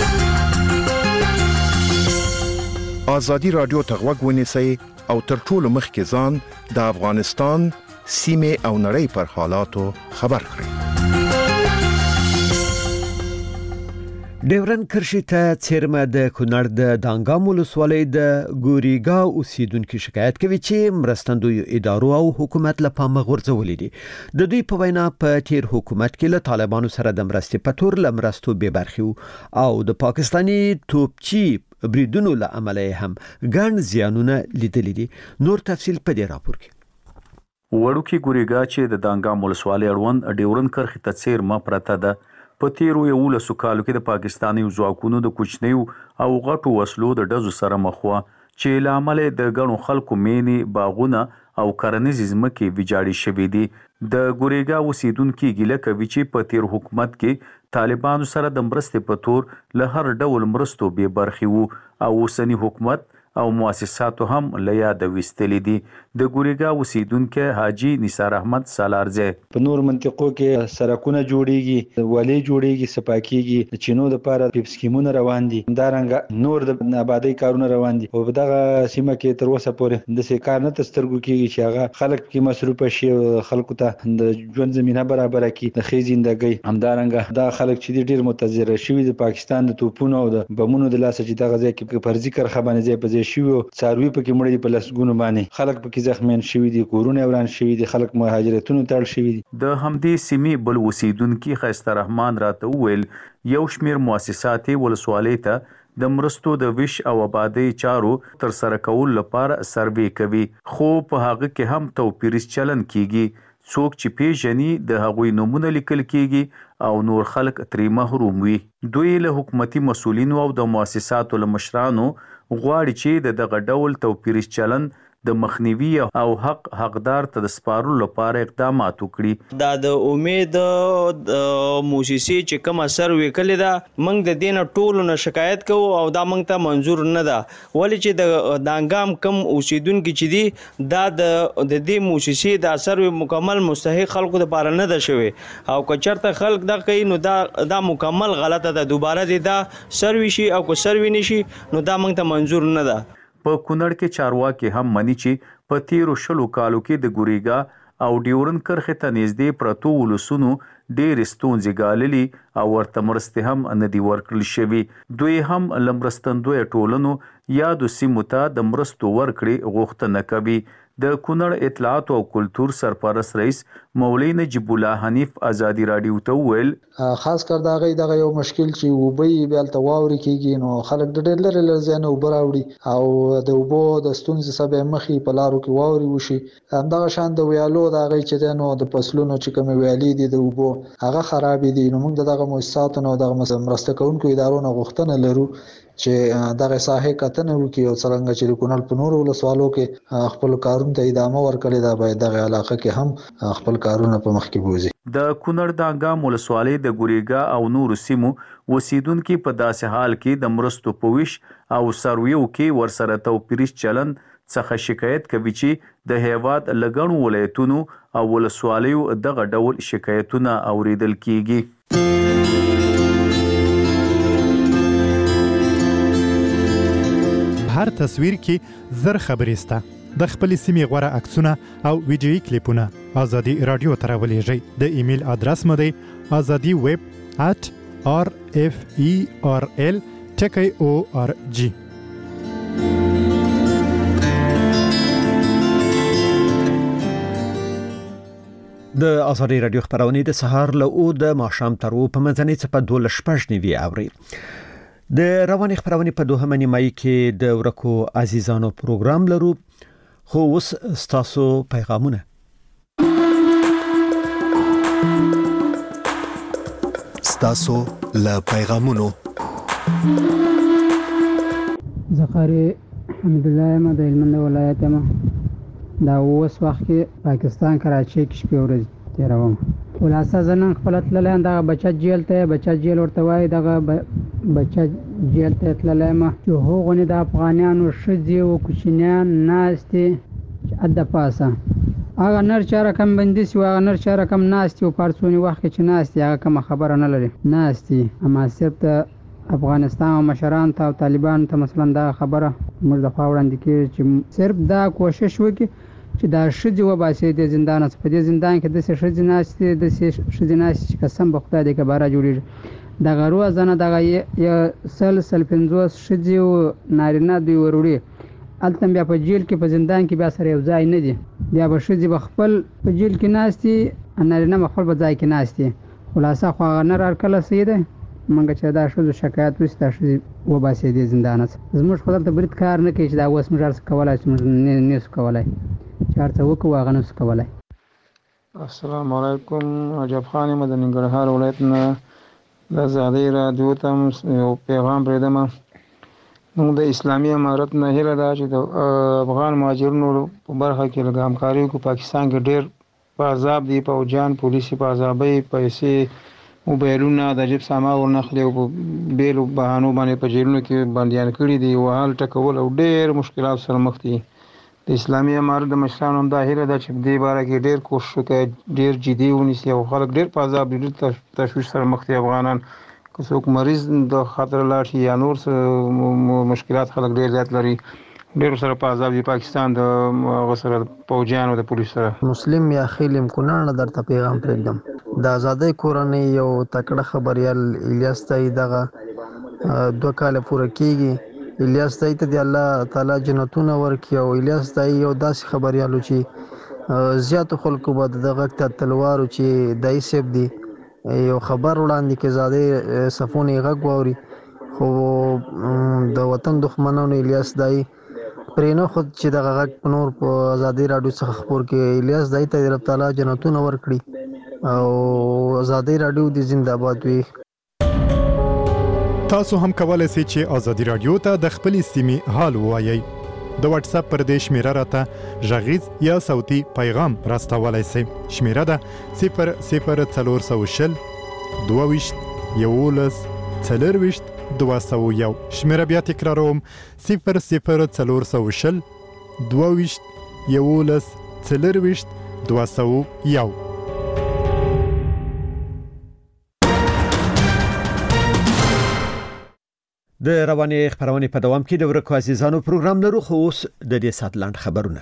آزادی رادیو ته غوږ ونیسئ او تر ټولو مخکې ځان د افغانستان سیمې او نړۍ پر حالاتو خبر کړئ. ډیورن کرښې ته څیرمه د کونړ د دانګام ولسوالۍ د ګوریګا اوسیدونکو شکایت کوي چې مرستندویو ادارو او حکومت له پامه غورځولې دي. د دوی په وینا په تیر حکومت کې له طالبانو سره د مرستې په تور له مرستو بې برخې او د پاکستاني توپچي بریدونو له امله هم ګڼ زیانونه لیدلي دي. نور تفصیل په دې راپور کې. وړوکی ګوریګا چې د دانګام ولسوالۍ اړوند ډیورن کرښې ته څیرمه پرته ده، په تیرو یولسو کالو کې د پاکستاني ځواکونو د کوچنیو او غټو وسلو د ډزو سره مخ وه چې له امله د ګڼو خلکو مینې، باغونه او کرنیزې ځمکې ویجاړې شوې دي. د ګوریګا اوسیدونکي ګیله کوي چې په تیر حکومت کې طالبانو سره د مرستې په تور له هر ډول مرستو بې برخې وو او اوسني حکومت او مؤسساتو هم له یاده ویستلي دي. د ګوریګا اوسیدونکي حاجي نثار احمد سالارزی په نور منطقو کې سړکونه جوړیږي، ولې جوړیږي، سپاکیږي، د چینو لپاره پیپ سکیمونه روان دي، همدارنګه نور د آبادی کارونه روان دي او په دغه سیمه کې تر اوسه پورې داسې کار نه تر سترګو کېږي چې هغه خلک کې مصروفه شي او خلکو ته د ژوند زمینه برابره کړي، د ښې زندګۍ. همدارنګه دا خلک چې دي ډېر متضرر شوي د پاکستان د توپونو او د بمونو د لاسه چې دغه ځای کې فرضي کرښه باندې ځای په ځای شوي او څاروي پکې مړه دي په لسګونو باندې، خلک پکې زخمیان شوي دي، کورونه وران شوي دي، خلک مهاجرتونو ته اړ شوي دي. د همدې سیمې بل اوسیدونکي ښایسته رحمان راته وویل یو شمېر مؤسسات ولسوالۍ ته د مرستو د ویش او آبادی چارو تر سره کولو لپاره سروې کوي، خو په هغه کې هم توپیریز چلن کیږي. څوک چې پیژني د هغوی نومونه لیکل کیږي او نور خلک ترې محروم وي. دوی له حکومتي مسؤلینو او د مؤسساتو له مشرانو غواړي چې د دغه ډول توپیریز چلن د مخنیوي او حق حقدار ته د سپارلو لپاره اقدامات وکړي. دا د امید موسسې چې کوم اثر وکړي دا موږ د دینه ټولو نه شکایت کوو او دا موږ ته منظور نه ده، ولې چې د دانګام کم اوسیدونکو چې دي دا د دې موسسې د اثر مکمل مستحق خلکو لپاره نه ده شوی او که چرته خلک دا کوي نو دا دا مکمل غلطه ده، دوباره دې دا سروي شي او که سروي نشي نو دا موږ ته منظور نه ده. په کونړ کې چارواکي هم مني چې په تیرو شلو کالو کې د ګوریګا او ډیورن کرښې ته نږدې پرتو ولسونو ډېرې ستونزې ګاللي او ورته مرستې هم نه دي ورکړل شوي. دوی هم له مرستندویه ټولنو یادو سیمو ته د مرستو ورکړې غوښتنه کوي. د کونړ اطلاعات او کلتور سرپرست رئیس مولوی نجیب الله حنیف ازادي رادیو ته وویل خاص کر دا غي دغه یو مشکل چې وبي بیلته واوري کیږي نو خلک د ډېر لري لزانه وبراوړي او د وبو د ستونزې سبب مخې په لارو کې واوري وشي. همدغه شان د ویالو دا غي چې نو د فصلونو چې کوم ویالي دي د وبو هغه خراب دي نو موږ دغه مؤسساتو نو دغه مرسته کوونکو ادارو نه غوښتنه لرو چې دغه ساحه کتنه وکړي او څنګه چې د کونړ په نورو ولسوالو کې خپل کارونه ته ادامه ورکړي دا باید دغه علاقه کې هم خپل کارونه په مخ کې بوزي. د کونړ دانګام ولسوالۍ د ګوریګا او نورو سیمو اوسیدونکو په داسې حال کې د مرستو په ویش او سرویو کې ورسره توپیریش چلند څخه شکایت کوي چې د هیواد لګڼو ولایتونو او ولسوالیو دغه ډول شکایتونه اوریدل کیږي. هر تصویر کې زر خبرې سته. د خپلې سیمې غوره عکسونه او ویډیویي کلیپونه ازادي رادیو ته راولېږئ. د ایمیل ادرس مو دی ازادي ویب ات آر اف ای آر ال ټکی او آر جی. د ازادي رادیو خبرونه د سهار له او د ماښام تر او په منځنۍ څپه دولس شپږ نیوي اوري. د رواني خبرونه په دوهمه نیمایي کې د ورکو عزیزانو پروګرام لرو، خو اوس ستاسو پیغامونه. ستاسو له پیغامونو زخاري حمد الله ما د هلمند ولایت ما دا اوس وخت کې پاکستان کراچۍ کې شپې ورځې تیروم. خلاصه زه نن خپل تللی یم دغه بچه جیل ته، بچه جیل ورته وایي، دغه بچه جیل ته تللی یم چې هغونې د افغانیانو ښځې او کوچنیان ناستې چې اد پاسه هغه نر چې رقم بندي سي هغه نر چې رقم ناستې او پارڅونې وخت کې چې ناستې هغه کومه خبره نه لري ناستې. اما صرف د افغانستان او مشران ته او طالبان ته مثلا دا خبره موږ د خوا وړاندې کېږي چې صرف دا کوشش وکړي چې دا ښځې وباسي د زندان څخه. په دې زندان کې داسې ښځې ناستې داسې ښځې ناستې چې قسم به خدای دې که باره جوړېږي. دغه روزانه دغه یو سل سل پنځوس ښځې او نارینه دوی وروړي هلته بیا په جیل کې په زندان کې بیا سره یو ځای نه دي. بیا به ښځې به خپل په جیل کې ناستې، نارینه به خپل په ځای کې ناستې. خلاصه خو هغه نر هرکله صحیح دی موږ چې دا ښځو شکایت وشي دا ښځې وباسي دې زندان څخه. زموږ خو دلته برید کار نه کوي چې دا اوس موږ هر څه کولی چې موږ نه شو کولی چې هر څه وکړو هغه نه شو کولی. السلام علیکم. عجب خان یم د ننګرهار ولایت نه. د ازادۍ راډیو ته یو پیغام پرېږدم. موږ د اسلامي امارت نه هیله ده چې د افغان مهاجرینو په برخه کې لږ همکاري وکړو. پاکستان کې ډېر په عذاب دي، پوځیان پولیسي په عذابۍ پیسې موبایلونه د جیب سامان ورنخلي او په بیلو بهانو باندې په جیلونو کې بندیان کړي دي، وهل ټکول او ډېر مشکلات سره مخ دي. د اسلامي امارت د مشرانو هم دا هیله ده چې په دې باره کې ډېر کوشش وکړي، ډېر جدي ونیسي او خلک ډېر په عذاب دي، ډېر تشویش سره مخ دي افغانان. که څوک مریض د خطر لاړ شي یا نور مشکلات خلک ډېر زیات لري، ډېر سره په عذاب دي پاکستان د هغه سره پوځیانو د پولیس سره. مسلم یا خیلم کونړ نه درته پیغام پرېږدم. د ازادۍ کورنۍ یو تکړه خبریال الیاس تایي دغه دوه کاله پوره کېږي. الیاس تایي ته د الله تعالی جنتونه ورکړي او الیاس تایي یو داسې خبریالو چې زیاتو خلکو به د غږ ته تلوارو چې دایي صاحب دی یو خبر وړاندې کې ازادۍ صفونه یې غږ واوري، خو د وطن دښمنانو الیاس دایي پرې نه خود چې دغه غږ په نور په ازادۍ راډیو څخه خپور کړي. الیاس دایي ته رب تعالی جنتونه ورکړي او ازادۍ راډیو دې زنده باد وي. تاسو هم کولای شئ چې ازادي رادیو ته د خپلې سیمې حال ووایئ. د واتس اپ پر دې شمیره راته غږیز یا صوتي پیغام راستولای شئ. شمیره ده صفر صفر څلور سوه شل دوه ویشت یولس څلرویشت دوه سوه یو. شمیره بیا تکراروم صفر صفر څلور سوه شل دوه ویشت یولس څلرویشت دوه سوه یو. د رواني خبرونه په دوام کې د ورکو عزیزانو پروګرام لرو، خو اوس د دې سات لاند خبرونه.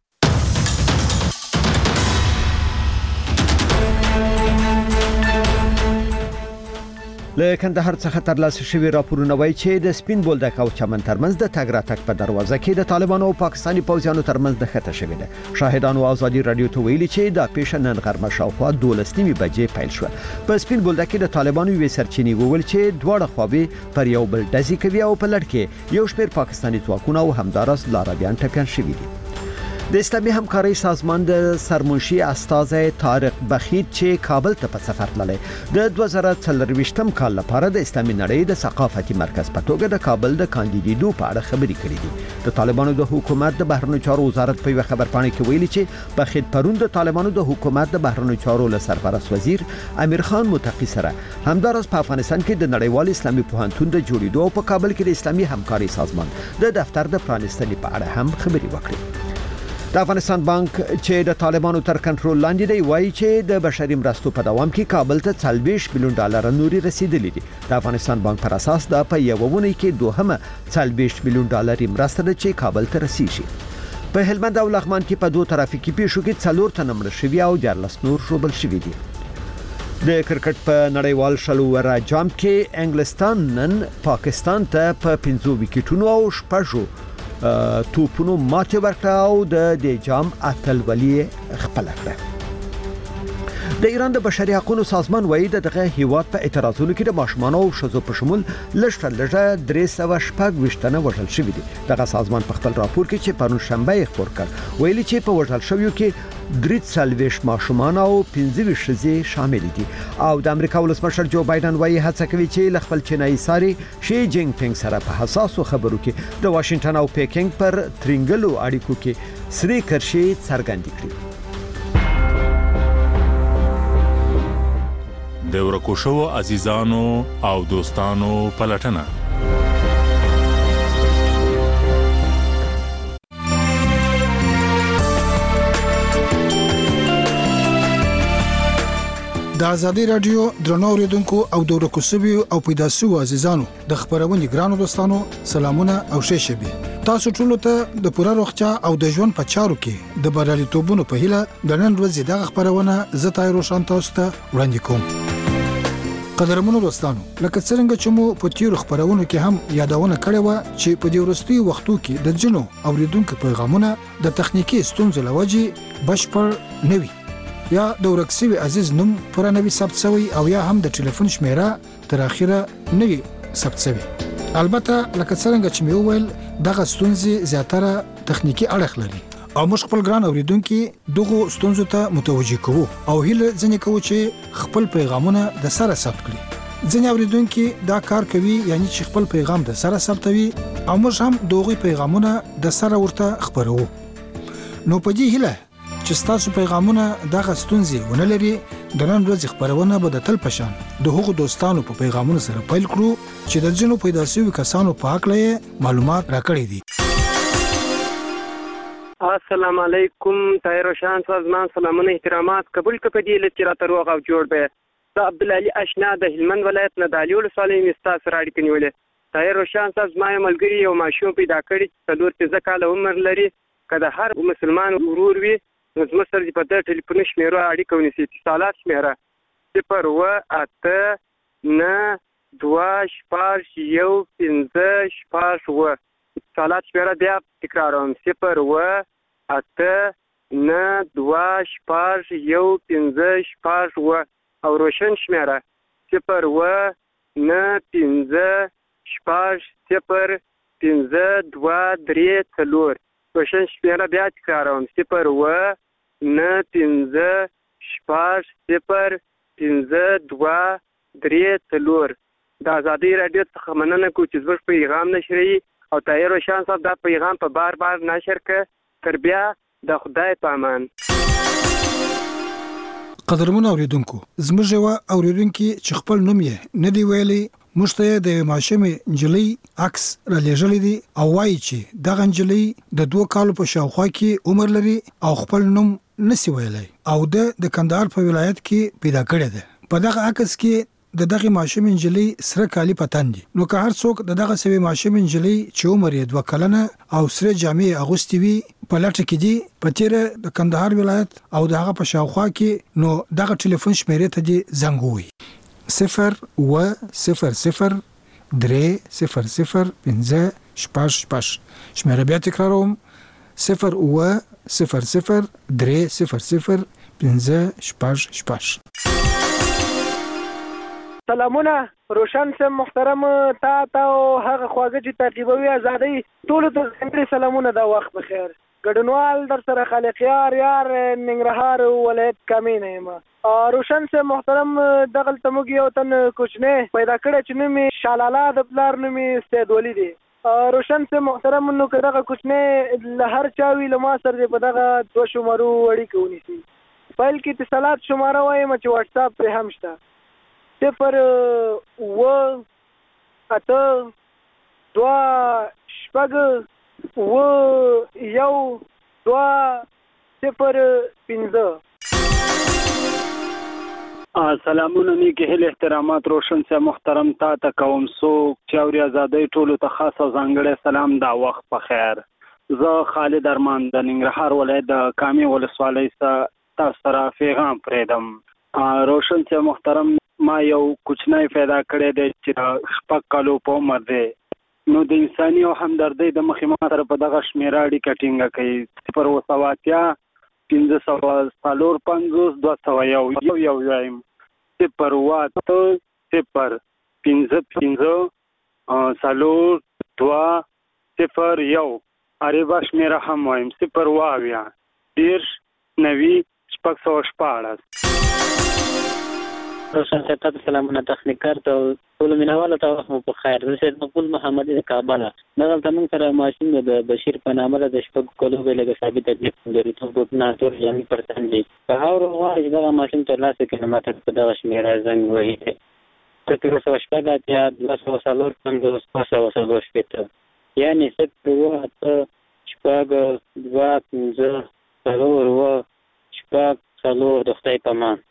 له کندهار څخه ترلاسه شوی راپورونه وایي چې د سپین بولدک او چمن ترمنځ د تګ راتګ په دروازه کې د طالبانو او پاکستاني پوځیانو ترمنځ د خطه شوی ده. شاهدانو ازادي رادیو ته ویلي چې د پیښه نن غرمه شاوخوا دولس نیمې بجې پیل شو. په سپین بولدک کې د طالبانو یوې سرچینې وویل چې دواړه خواوې پر یو بل ډزې کوي او په لړ کې یو شمېر پاکستاني ځواکونه او همدارس لارویان ټپیان شوي دي. د اسلامي همکارۍ سازمان د سرمنشي استاذ طارق بخیت چې کابل ته په سفر تللی د دوه زره څلرویشتم کال لپاره د اسلامي نړۍ د ثقافتي مرکز په توګه د کابل د کاندیدېدو په اړه خبرې کړې دي. د طالبانو د حکومت د بهرنیو چارو وزارت په یو خبرپاڼه کې ویلي چې بخیت پرون د طالبانو د حکومت د بهرنیو چارو له سرپرست وزیر امیر خان متقی سره همدارس په افغانستان کې د نړیوال اسلامي پوهنتون د جوړېدو او په کابل کې د اسلامي همکارۍ سازمان د دفتر د پرانیستنې په اړه هم خبرې وکړې. د افغانستان بانک چې د طالبانو تر کنټرول لاندې دی وایي چې د بشري مرستو په دوام کې کابل ته څلوېښت میلیون ډالر نوري رسیدلي دي. د افغانستان بانک پر اساس د په یو ونې کې دوهمه څلوېښت میلیون ډالر مرسته ده چې کابل ته رسیږي. په هلمند او لغمان کې په دوه ترافیکي پیښو کې څلور تنه مړه شوي او دیارلس نور ژوبل شوي دي. د کرکټ په نړیوال شلو ورا جام کې انګلستان نن پاکستان ته په پنځو وکټونو او شپږو توپونو ماته ورکړه او د دې جام اتلولي خپل کړه. د ایران د بشري حقوقو سازمان وایي د دغه هیواد په اعتراضونو کې د ماشومان او شذو په شمول لږ تر لږه درې سوه شپږ ویشت وژل شوي دي. دغه سازمان په خپل راپور کې چې پرون شنبه یې خپور کړ ویلي چې په وژل شویو کې درې څلوېښت ماشومان او پنځه ویشت ښځې شامل دي. او د امریکا ولسمشر جو بایدن وایي هڅه کوي چې له خپل چینایي ساري شي جینګ پینګ سره په حساسو خبرو کې د واشنگټن او پیکینګ پر ترنګلو اړیکو کې سری کرشي څرګندې کړي. د ورکو شوو عزیزانو او دوستانو پلټنه. د ازادي رادیو درنو اوریدونکو او د ورکو شوو او پیدا شوو عزیزانو د خبرونې ګرانو دوستانو سلامونه او ښه شبي. تاسو ټول ته د پوره روغتیا او د ژوند په چارو کې د بریالیتوبونو په هیله د نن ورځې دغه خبرونه زه تای روشن تاسو ته وړاندې کوم. قدرمنو دوستانو، لکه څنګه چې مو په تیرو خبرونو کې هم یادونه کړې و چې په دې وروستي وختو کې د جنو اوریدونکو پیغامونه د تخنیکی ستونزو لوجې بشپړ نوي یا د ورکسوي عزیز نوم پر نوي ثبت شوی او یا هم د ټلیفون شمیره تر اخره نوي ثبت شوی. البته لکه څنګه چې مې وویل دغه ستونزې زیاتره تخنیکی اړخ لري او موږ خپل ګران اوریدونکو دغه ستونزو ته متوجي کوو او هیله ځنې کوو چې خپل پیغامونه د سره ثبت کړي. ځنې اوریدونکو دا کار کوي یعنی چې خپل پیغام د سره ثبتوي او موږ هم دغه پیغامونه د سره ورته خبرو. نو په دې هیله چې تاسو پیغامونه دغه ستونزې ونه لري د نن ورځې خبرونه به د تل پشان د هغو دوستانو په پیغامونو سره پیل کړو چې د جنو پیدا شوی کسانو په حق له معلومات راکړي دي. السلام علیکم طاهر شان سازمان سلامونه احترامات قبول کړئ چې راته روغ او جوړ به. د عبد الله علي اشنا د هلمند ولایت نه د علي ولسوالۍ مستا سره اړیکې نیولې. طاهر شان سازمان ملګری یو ماشوم پیدا کړی چې څلور پنځه کاله عمر لري. که د هر مسلمان ورور وي نو زموږ سره په دې ټلیفون شمیرو اړیکه ونیسي. اتصالات شمیره صفر اوه اته نه دوه شپږ یو پنځه شپږ اوه. اتصالات شمیره بیا تکراروم صفر اوه اته نه دوه شپږ یو پنځه شپږ اوه او روشن شمیره صفر اوه نه پنځه شپږ صفر پنځه دوه درې څلور. روشن شمیره بیا تکراروم صفر اوه نه پنځه شپږ صفر پنځه دوه درې څلور. د ازادي رادیو څخه مننه کوم چې زموږ پیغام نشري او طاهر روشان صاحب دا پیغام په بار بار نشر ک تر بیا د خدای په امان. قدرمن اوریدونکو زموږ یو اوریدونکو چې خپل نوم یې نه دی ویلي موږ ته د ماشومې نجلۍ عکس را لېږلی دی او وایي چې دغه نجلۍ د دوه کالو په شاوخوا کې عمر لري او خپل نوم نسی ویلی او د د کندهار په ولایت کې پیدا کړی دی. په دغه عکس کې د دغه ماشومې نجلۍ سره کالی پتان دي. نو که هر څوک د دغه سوي ماشومې نجلۍ چې عمر یې دوه کلنه او سره جامې اغوستي وي په لټه کې دي په تیر د کندهار ولایت او دغه په شاوخوا کې نو دغه ټلیفون شمیرې ته دي زنګ ووي صفر و صفر صفر درې صفر صفر پنځه شپږ شپږ. شمیره بیا تکراروم صفر و صفر صفر درې صفر صفر پنځه شپږ شپږ. سلامونه روشن سم محترم تا تا او هغه خواږه چې تعقیبوي ازادي ټول ته څنګه سلامونه دا وخت بخیر. ګډنوال در سره خالقیار یار ننګرهار ولایت کامینه ما روشن سم محترم دغل تموږ یو تن کوچنه پیدا کړی چې نوم شالاله د بلار نوم سید ولی دی. روشن سم محترم نو کداغه کوچنه لهر چاوي لما سره په دغه دو شمارو وړي کوي سي فایل کې اتصالات شماره وایم چې واتس اپ په هم شته صفر و اته دوا شپږ و یو دوا صفر پنځه. سلامونه نیکی هیل احترامات روشن سه محترم تا تا کوم سوک چاوری ازادی ټولو ته خاص او ځانګړی سلام دا وخت په خیر. زه خالد ارمان د ننګرهار ولایت د کامې ولسوالۍ څخه تاسو سره پیغام پرېږدم. روشن سه محترم ما یو کوچنی پیدا کړی دی چې شپږ کالو په عمر دی. نو د انساني او همدردۍ د مخې ما سره په دغه شمېره اړیکه ټینګه کوي صفر اوه سوه اتیا پنځه سوه څلور پنځوس دوه سوه یو یو یو وایم صفر اوه اته صفر پنځه پنځه څلور دوه صفر یو عربه شمېره هم وایم صفر اوه اویا دېرش نوي شپږ سوه شپاړس. روشن صاحب تاسو سلامونه تخنیکار ته ټول مینوالو ته وخت مو په خیر. زه سید مقبول محمدي د کابل دغلته موږ سره ماشین د بشیر په نامه د شپږ کلو به لږ ثابت تکلیف لري ته بوتنا ټول جامې پرتن دي په هاورو غواړي دغه ماشین ترلاسه کړي ماته په دغه شمېره زنګ وهي دی صفر سوه شپږ اتیا دوه سوه څلور پنځوس دوه سوه څلور شپېته یعنې صفر اوه اته شپږ دوه پنځه څلور اوه شپږ څلور د خدای په امان.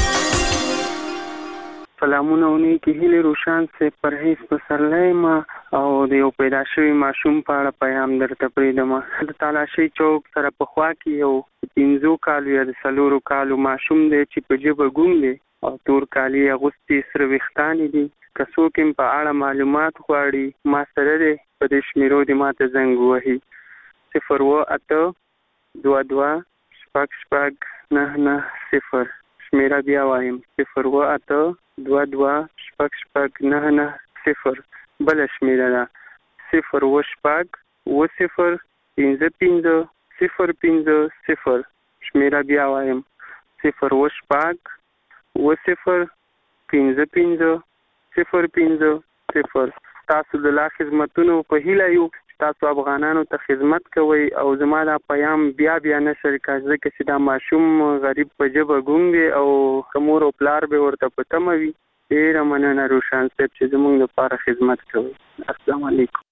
سلامونه ونی کې هیله روشن سه پرهیز پسرلی ما او د یو پیدا شوی ماشوم په اړه پیغام درته پرېږدم. د تالاشۍ چوک سره په خوا کې یو پنځو کالو یا د څلورو کالو ماشوم دی چې په ژبه ګونګ دی او تور کالي اغوستي سره ویښتانې دي. که څوک یې په اړه معلومات غواړي ما سره دی په دې شمېرو دې ماته زنګ ووهي صفر اوه اته دوه دوه شپږ شپږ نهه نهه صفر. شمېره بیا وایم صفر اوه اته دوه دوه شپږ شپږ نهه نهه صفر. بله شمېره ده صفر اوه شپږ اوه صفر پنځه پنځه صفر پنځه صفر. شمېره بیا وایم صفر اوه شپږ اوه صفر پنځه پنځه صفر پنځه صفر. تاسو د لا خدمتونو په هیله یو تاسو افغانانو ته خدمت کوئ او زما دا پیام بیا بیا نشر کا ځکه چې دا ماشوم غریب په ژبه ګونګ دی او مور او پلار به ورته په تمه وي. ډېره مننه روشن صاحب چې زموږ لپاره خدمت کوئ. السلام علیکم.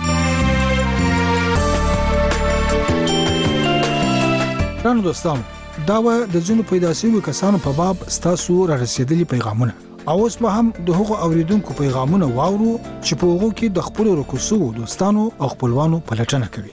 رانو دوستانو دا و د ځینو پیدا شویو کسانو په باب ستاسو را رسیدلي پیغامونه او اوس به هم د هغو اوریدونکو پیغامونه واورو چې په هغو کې د خپلو رکوسو دوستانو او خپلوانو پلټنه کوي.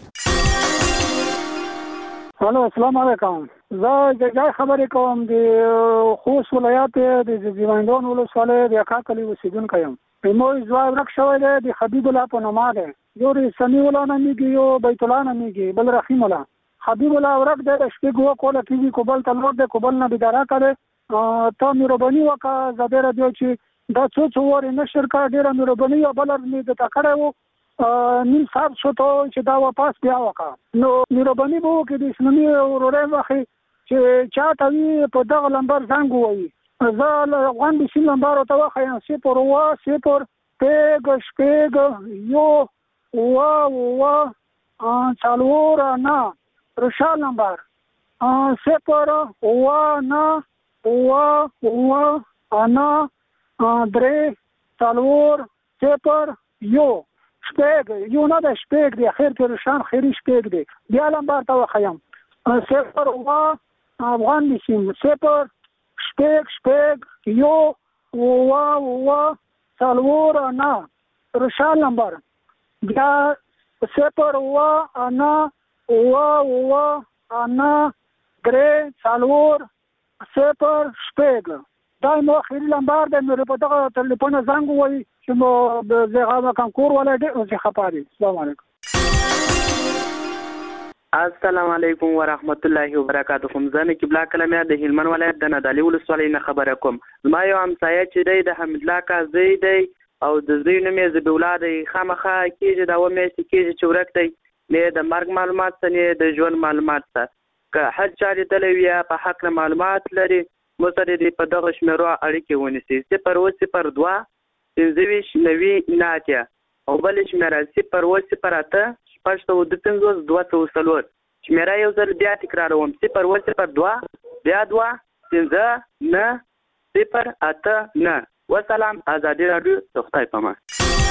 الو السلام علیکم. زه جای خبرې کوم د خوست ولایت د زیواندون ولسوالۍ د اکاکلی اوسیدونکی یم. زموږ ځواب ورک شوی دی د حبیب الله په نامه دی. یو رسمي الله نومیږي یو بیت الله نومیږي بل رحیم الله. حبیب الله ورک دی د شپې ګوه کوله کېږي کوبل ته لوړ دی کوبل نه بیداره کړی ته مهرباني وکړه زه ډېره دی چې دا څو څو وارې نشر کړه ډېره مهرباني او بله مې درته کړی و نیم ساعت شو ته چې دا واپس بیا وکړه نو مهرباني به وکړي د اسلامي ورورۍ وخت چې چاته وي په دغه لمبر زنګ ووایي زه له افغان بیسیم لمبر ورته وښیم صفر اوه صفر شپږ شپږ یو و و څلور نه روشن نمبر صفر و نه و و نه درې څلور صفر یو شپږ یو نه د شپږ دی اخر کې روشن خیري شپږ دی بیا نمبر ته وخیم صفر و افغان نیسیم صفر شپږ شپږ یو و و څلور نه روشن نمبر بیا صفر و نه و و نه درې څلور صفر شپږ دا مو اخري نمبر دی مې په دغه ټلیفون زنګ وایي چې مو د زغامه کانکور ولا ډېر څه خبرې. السلام علیکم. السلام علیکم ورحمت الله وبرکاتہ. زه نقیب الله کلمه د هلمند ولایت د نادعلي ولسوالۍ نه خبره کوم. زما یو همسایه چې دی د حمید الله کازی دی او د زوی نوم یې ذبیح الله دی. خامخا کېږي دا اوه میاشتې کېږي چې ورک دی، نه د مرګ معلومات څه نه د ژوند معلومات څه. که هر چا لیدلی وي یا په حق معلومات لري مو سره دې په دغه شمېرو اړیکې ونیسي. صفر اوه صفر دوه پنځه ویشت نوي نه اتیا او بل شمېره صفر اوه صفر اته شپږ سوه دوه پنځوس دوه سوه څلور. شمېره یو ځل بیا تکراروم صفر اوه صفر دوه بیا دوه پنځه نه صفر اته نه. وسلام. ازادي راډیو د خدای په امان.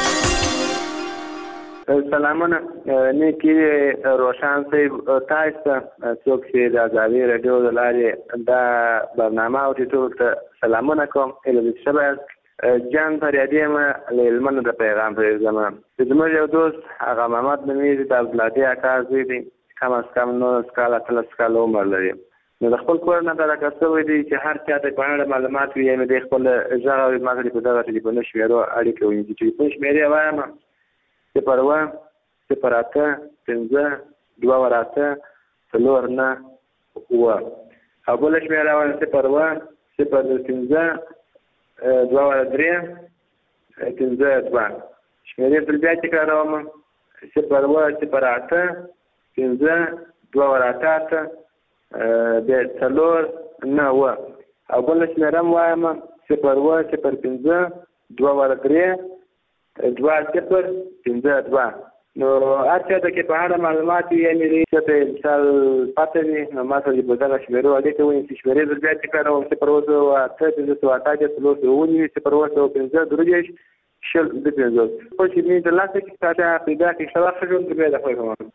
سلامونه نیکی روشن صاحب تاسو ته څوک چې د ازادي راډیو د لارې دا برنامه اوري ټول ته سلامونه کوم. الهي شبه جان فریادي یم له هلمند د پیغام پرېږدم. زموږ یو دوست هغه محمد نومیږي د عبدالهادي اکا زوی دی، کم از کم نولس کاله اتلس کاله عمر لري. نو د خپل کور نه دغه شوی دی چې هر چا ته په اړه معلومات وي یعنې د خپل غږ او ما سره په دغه ټلیفون شمیرو اړیکه ونیسي. ټلیفون شمېرې وایم صفر اوه صفر اته پنځه دوه ور اته څلور نه اوه او بله شمېره وایم صفر اوه صفر پنځه دوه ور درې پنځه دوه. شمېرې بل بیا تکراروم صفر اوه صفر اته پنځه دوه ور اته اته بیا څلور نه اوه او بله شمېره هم وایم صفر اوه صفر پنځه دوه ور درې دوه صفر پنځه دوه. نو هر چا ته کې په اړه معلومات وي یعنې څه ته مثال پته وي نو ما سره په دغه شمېرو اړیکه ونیسي. شمېرې زه بیا تکراروم صفر اوه سوه اته پنځه سوه اته اتیا څلور سوه اووه نوي صفر اوه سوه پنځه درې دېرش شل دوه پنځوس. خپل چې مې ترلاسه کړي تا ته پیدا کړي ښه وخت ښه ژوند بیا د خدای په امان.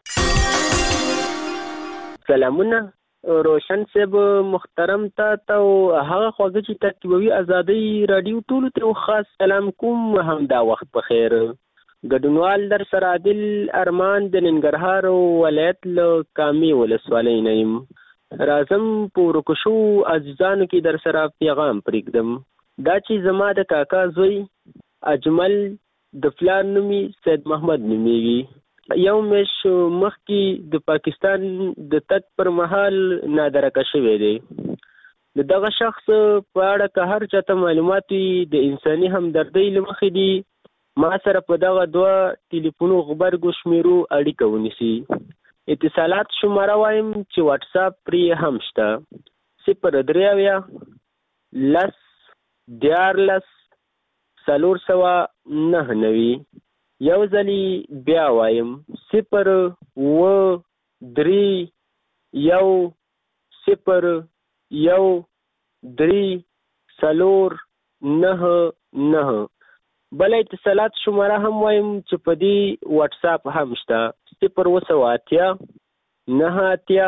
سلامونه روشن صاحب محترم تا ته هغه خواږه چې ترتیبوي ازادي راډیو ټولو ته خاص سلام کوم. همدا وخت په خیر. ګډونوال در سره عادل ارمان د ننګرهار ولایت له کامې ولسوالۍ نه یم. راځم په ورکو شوو عزیزانو کې در سره پیغام پرېږدم. دا چې زما د کاکا زوی اجمل د پلار نومي سید محمد نومیږي. یو میاشت مخکې د پاکستان د تګ پر مهال نادرکه شوی دی. د دغه شخص په اړه که هر چاته معلومات وي د انساني همدردۍ له مخې دي ما سره په دغه دوه ټلیفونو غبرګو شمېرو اړیکه ونیسي. اتصالات شماره وایم چې واټساپ پرې هم شته. صفر درې اویا لس دیارلس څلور سوه نهه نوي. یو ځلې بیا وایم صفر اوه درې یو صفر یو درې څلور نهه نهه. بل اتصالات شماره هم وایم چې په دې واټساپ هم شته. صفر اوه سوه اتیا نهه اتیا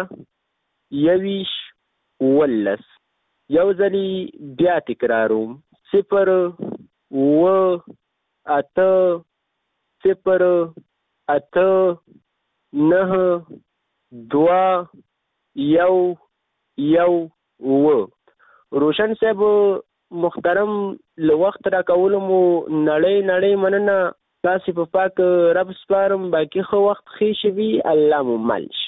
یویشت اوولس. یو ځلې بیا تکراروم صفر اوه اته صفر اته نهه دوه یو یو اوه. روشن صاحب محترم له وخت راکولو مو نړۍ نړۍ مننه. تاسې په پاک رب سپارم. باقي ښه وخت ښې شي وي. الله مو مل شي.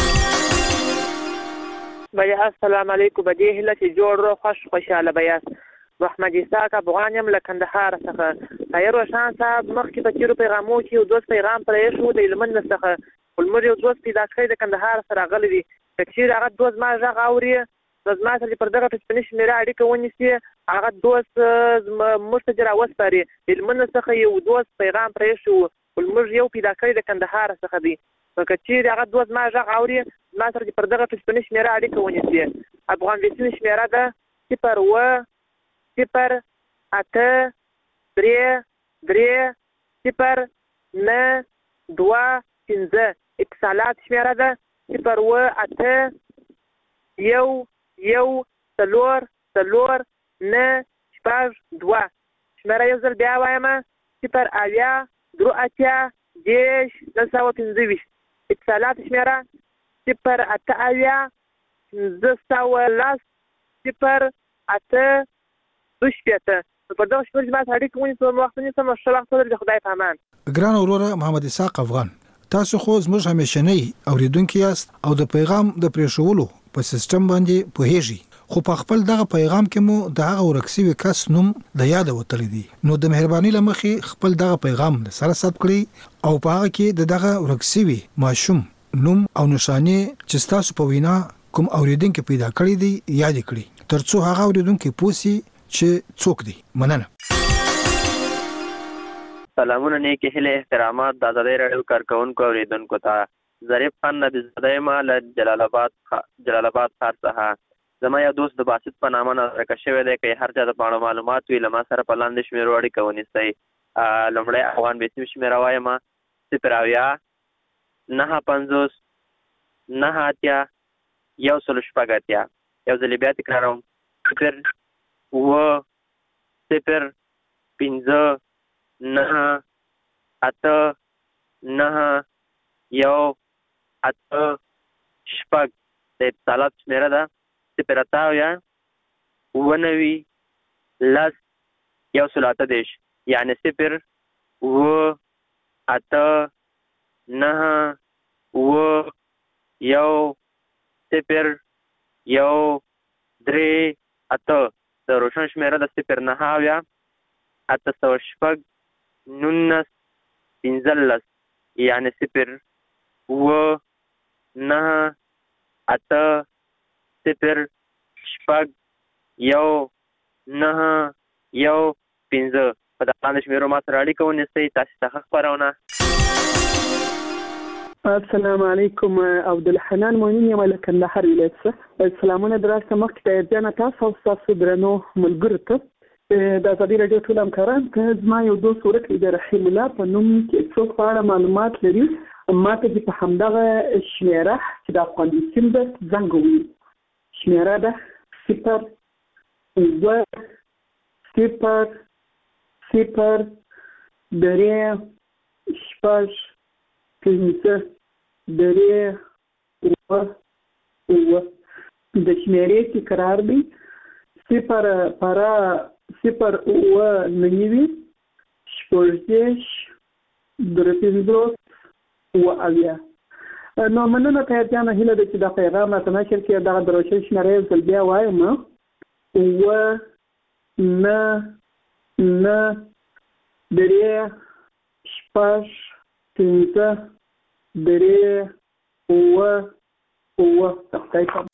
بیا السلام علیکم. بدې هیله چې جوړ رو خوش خوشحاله بیاست. محمد اسحاق افغان یم له کندهار څخه. طاهر روشن صاحب مخکې په تېرو پیغامو کې یو دوست پیغام پرې شو د هلمند څخه. ولمر یو دوست پیدا کړی د کندهار سره راغلی دی. که چېرې هغه دوست ما غږ اوري نو زما سره پر دغه ټلیفوني شمېره اړیکه ونیسي. هغه دوست موږ ته دې راوسپاري. هلمند څخه یو دوست پیغام پرې شو ول موږ یو پیدا کړی د کندهار څخه دی نو که چیرې هغه دوه زما غږ اوري ما سره چې پر دغه ټلیفوني شمېره اړیکه ونیسي افغان ویسین شمېره ده صفر اوه صفر اته درې درې صفر نه دوه پنځه اتصالات شمېره ده صفر اوه اته یو یو څلور څلور نه شپږ دوه شمېره یو ځل بیا وایم صفر اویا درې اتیا دېرش نهه سوه پنځه ویشت اتصالات شمېره صفر اته اویا پنځه سوه لس صفر اته دوه شپېته نو پر دغه شمېرې زما سره اړیکه ونیسئ نو وخت ونیسم او ښه وخت ولرئ د خدای په امان. ګران وروره محمد اسحاق افغان، تاسو خو زموږ همیشنی اوریدونکي یاست او د پیغام د پرېښولو په سیستم باندې پوهیږئ، خو په خپل دغه پیغام کې مو د هغه ورک شوي کس نوم د یاده وتلی دی، نو د مهرباني له مخې خپل دغه پیغام سره ثبت کړئ او په هغه کې د دغه ورک شوي ماشوم نوم او نشانې چې ستاسو په وینا کوم اوریدونکي پیدا کړی دی یاد کړئ ترڅو هغه اوریدونکي پوه شي چې څوک دی. مننه. سلامونه، نیکی هیلې، احترامات د ازادۍ راډیو کارکوونکو اوریدونکو ته. ظریف خان نبي زاده یم له جلال آباد جلال آباد ښار څخه. زما یو دوست د باسط په نامه نظرکه شوی دی، که هر چا د پاڼو معلومات وي له ما سره په لاندې شمېرو اړیکه ونیسئ. لومړی افغان بیسیم شمېره وایم صفر اویا نهه پنځوس نهه اتیا یو سل شپږ اتیا. یو ځل بیا تکراروم صفر اوه صفر پنځه نهه اته نهه یو اته شپږ. د اتصالات شمېره ده صفر اته اویا اوه نوي لس یو سل اته دېرش، یعنې صفر اوه اته نهه اوه یو صفر یو درې اته. د روشن شمېره د صفر نهه اویا اته سوه شپږ نولس پنځلس، یعنې صفر اوه نهه اته صفر شپږ یو نهه یو پنځه. په دغه لاندې شمېرو ما سره اړیکه ونیسئ. تاسې ته ښه خپرونه. السلام علیکم، عبدالحنان مؤمن یم له کندهار ولایت څخه. سلامونه دراسته مخکې ته جانه تاسو او ستاسو درنو ملګرو ته د ازادي راډیو ټول همکاران ته. زما یو دوست ورک دی د رحیم الله په نوم چې څوک په اړه معلومات لري ما ته دې په همدغه شمېره چې د افغان بیسیم ده زنګ ووهي. شمېره ده صفر اوه صفر صفر درې شپږ پنځه درې اوه اوه. د شمېرې تکرار دی صفر پاره صفر اوه نهه نوي شپږ دېرش درې پنځوس اوه اویا. نو مننه طاهر جانه، هیله ده چې دا پیغام راته نشر کړي. دغه د روشن شمېره یو ځل بیا وایم اوه نه نه درې شپږ پنځه درې اوه اوه.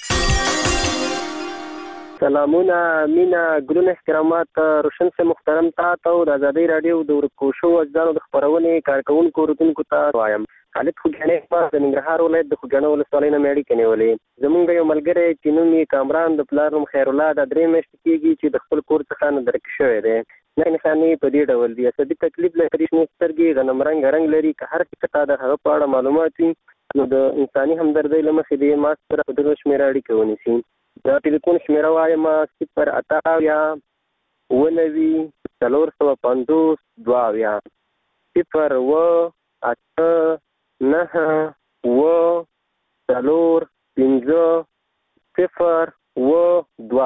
سلامونه، مینا، ګلونه، احترامات روشن سے محترم تا ته او د ازادۍ راډیو د ورکو شو اجزاو د خپرونې کارکوونکو اوریدونکو ته وایم. خالد خوږیاڼی د ننګرهار ولایت د خوږیاڼو ولسوالۍ نه مې اړیکې نیولې. زمونږ یو ملګری چې نوم یې کامران، د پلار نوم خیر الله، دا درې میاشتې کېږي چې د خپل کور څخه نظرک شوی دی. نه نښانې په دې ډول دي: عصبي تکلیف لري، شنې سترګې، غنم رنګ رنګ لري. که هر څه ته د هغه په اړه معلومات وي نو د انساني همدردۍ له مخې دې ما سره په دغه شمېره اړیکه ونیسي. د ټلیفون شمېره وایم صفر اته اویا اوه نوي څلور سوه پنځوس دوه اویا. صفر اوه اته نهه اوه څلور پنځه صفر اوه دوه.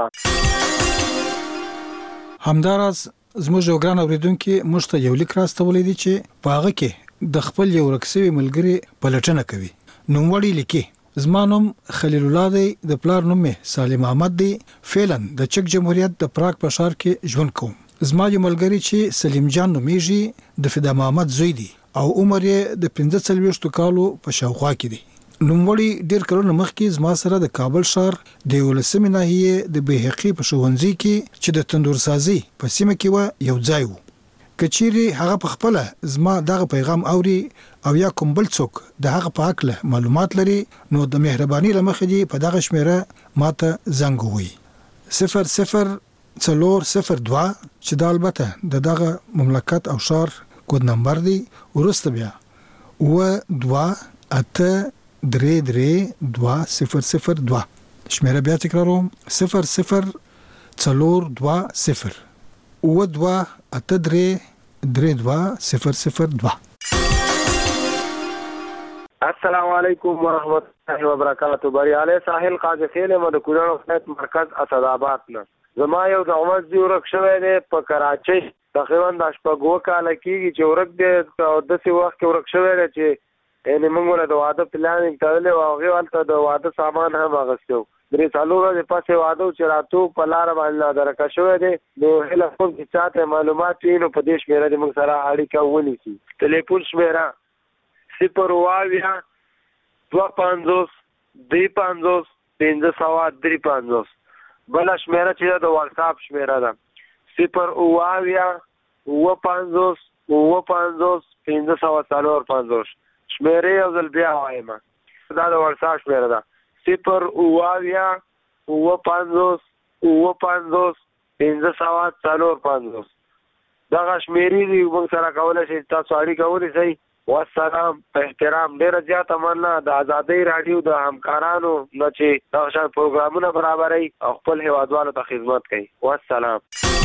همداراز زموږ یو ګران اورېدونکي موږ ته یو لیک راستولی دی چې په هغه کې د خپل یو ورک شوي ملګري پلټنه کوي. نوموړی لیکي: زما نوم خلیل الله دی، د پلار نوم مې سالم احمد دی، فعلا د چک جمهوریت د پراګ په ښار کې ژوند کوم. زما یو ملګری چې سلیم جان نومیږي د فدا محمد زوی دی او عمر یې د پنځه څلوېښتو کالو په شاوخوا کې دی. نوموړی ډېر کلونه مخکې زما سره د کابل ښار د یولسمې ناحیې د بیحقي په ښوونځي کې چې د تندور سازي په سیمه کې وه یو ځای و. کچيري هغه په خپل زما دغه پیغام اوري او یا کوم بل څوک د هغه په حق له معلومات لري نو د مهرباني لمخې دی په دغه شمیره ماته زنګ ووي صفر صفر څلور صفر دوه چې د البته د دغه مملکت او شار کود نمبر دی ورسته بیا و دوه اته درې درې دوه صفر صفر دوه شمیره بیا تکراروم صفر صفر څلور دوه صفر و دوه اته درې درې دوه صفر صفر دوه. السلام علیکم ورحمۃ اللہ وبرکاتہ. بریاله ساحل قاضی مد کورن ولایت مرکز اسدآباد نه زما یو د عمر دی ورک شوی دی په کراچۍ تقریبا د شپږو کال کېږي چې ورک دی او د څه وخت کې ورک شوی دی چې یعنی موږ له واده پلان کړل او هغه ولته د واده سامان هم اغستو درې څلور ورځې پسې واده چې راتو په لار باندې درکه شوی دی نو هله کوم چې چاته معلومات وینو په دې شمیره د موږ سره اړیکه ونیسي. ټلیفون شمیره صفر واویا دوه پنځوس درې پنځوس پنځه سوه درې پنځوس. بله شمیره چې د واتساپ شمیره ده صفر واویا اوه پنځوس اوه پنځوس پنځه سوه څلور پنځوس. شمیرې یو ځل بیا وایم دا د واتساپ شمیره ده صفر واویا اوه پنځوس اوه پنځوس پنځه سوه څلور پنځوس. دغه شمیرې دي موږ سره کولی شئ تاسو اړیکه ونیسئ. والسلام په احترام. ډیره زیاته مننه د ازادۍ راډیو د همکارانو نه چې دغه شان پروګرامونه برابروي او خپل هیوادوالو ته خدمت کوي. والسلام.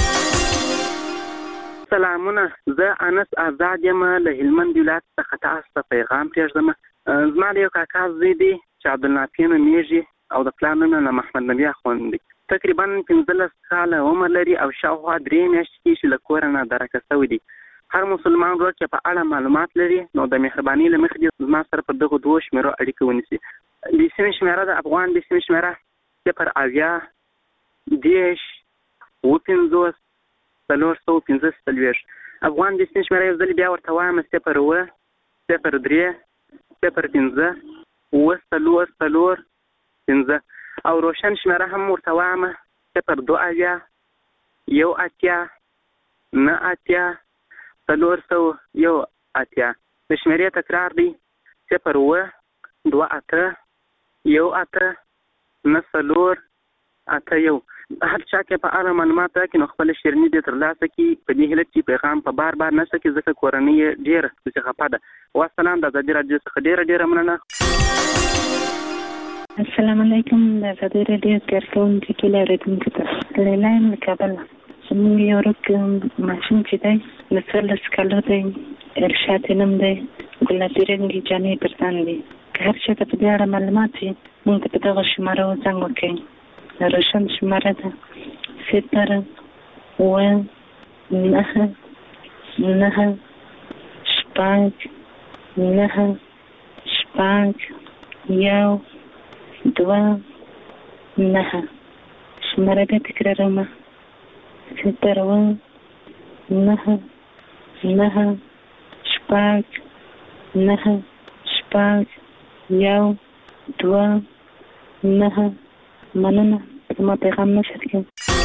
سلامونه. زه انس آزاد یم له هلمند ولایت څخه تاسو ته پیغام پرېږدم. زما د یو کاکا زوی دی چې عبدالنافع نومیږي او د پلار نوم یې محمد نبي اخوند دی. تقریبا پنځلس کاله عمر لري او شاوخوا درې میاشتې کېږي چې له کوره نه درکه شوی دی. هر مسلمان ورور چې په اړه معلومات لري نو د مهرباني له مخې دې زما سره په دغو دوو شمیرو اړیکه ونیسي. د سیمې شمیره د افغان د سیمې شمیره صفر اویا دېرش اوه پنځوس څلور سوه پنځه څلوېښت. افغان د سیمې شمیره یو ځل بیا ورته وایم صفر اوه صفر درې صفر پنځه اوه څلور څلور پنځه. او روشن شمیره هم ورته وایم صفر دوه اویا یو اتیا نه اتیا څلور سوه یو اتیا. د شمیرې تکرار دی صفر اوه دوه اته یو اته نه څلور اته یو. هر چا کې په اړه معلومات راکړي نو خپله شیریني دې ترلاسه کړي په دې هیله چې پیغام په بار بار نه سکي ځکه کورنۍ یې ډېره پسې خفه ده. والسلام. د ازادي راډیو څخه ډېره ډېره مننه. السلام علیکم. د ازادي راډیو کارکوونکي ټولو اورېدونکو ته لیلا یم له کابله. زموږ یو ورک ماشوم چې دی له څوارلس کالو دی ارشاد یې نوم دی ګلابي رنګې جامې پر ځان دي. که هر چا ته په دې اړه معلومات وي موږ ته په دغه شمارو زنګ وکړئ. روشن شماره ده صفر اوه نهه نهه شپږ نهه شپږ یو دوه نهه. شماره بیا تکرارومه صفر اوه نهه نهه شپږ نهه شپږ یو دوه نهه. مننه. زما پیغام نشر کړم.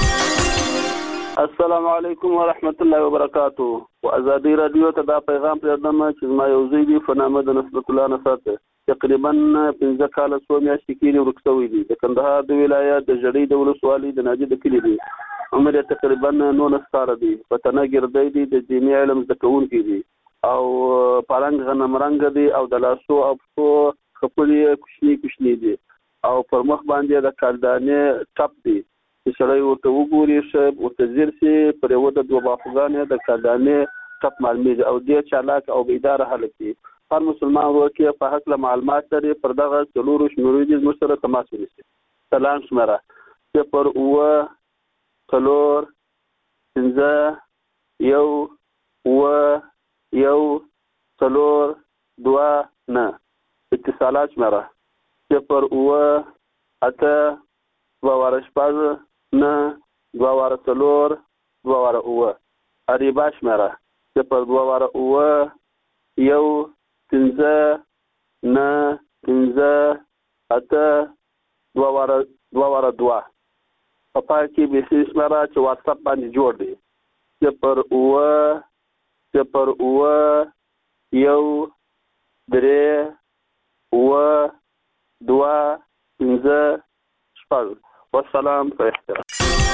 السلام علیکم ورحمت الله وبرکاتو. ازادي راډیو ته دا پیغام پرېږدم چې زما یو زوی دی په نامه د نصرت الله نصرت تقریبا پنځه کاله څو میاشتې کېږي ورک شوی دی. د کندهار د ولایت د ژړۍ د ولسوالۍ د ناجي د کلي دی. عمر یې تقریبا نولس کاله دی. په تنه ګردی دی. د دیني علم زده کوونکی دی او پرنګ غنم رنګ دی او د لاسو او پښو خپلې کوچني کوچني دي او پر مخ باندې د کالدانې ټپ دی چې سړی ورته وګوري ښه ورته ځیر شي پر یوه د دوه باخوګانې د کالدانې ټپ معلومېږي او ډېر چالاک او بیداره هلک دی. هر مسلمان ورور کې په هکله معلومات لري پر دغه څلورو شمیرو دي زموږ سره تماس ونیسي. سلام شمیره صفر اوه څلور پنځه یو اوه یو څلور دوه نه. اتصالات شمیره صفر اوه اته دوه واره شپږ نه دوه واره څلور دوه واره اوه. اریبا شمیره صفر دوه واره اوه یو پنځه نه پنځه اته دوه واره دوه واره دوه. په پای کې بیسي شمیره چې واتساپ باندې جوړ دی صفر اوه صفر اوه یو درې اوه دوه پنځه شپږ. والسلام په احترام.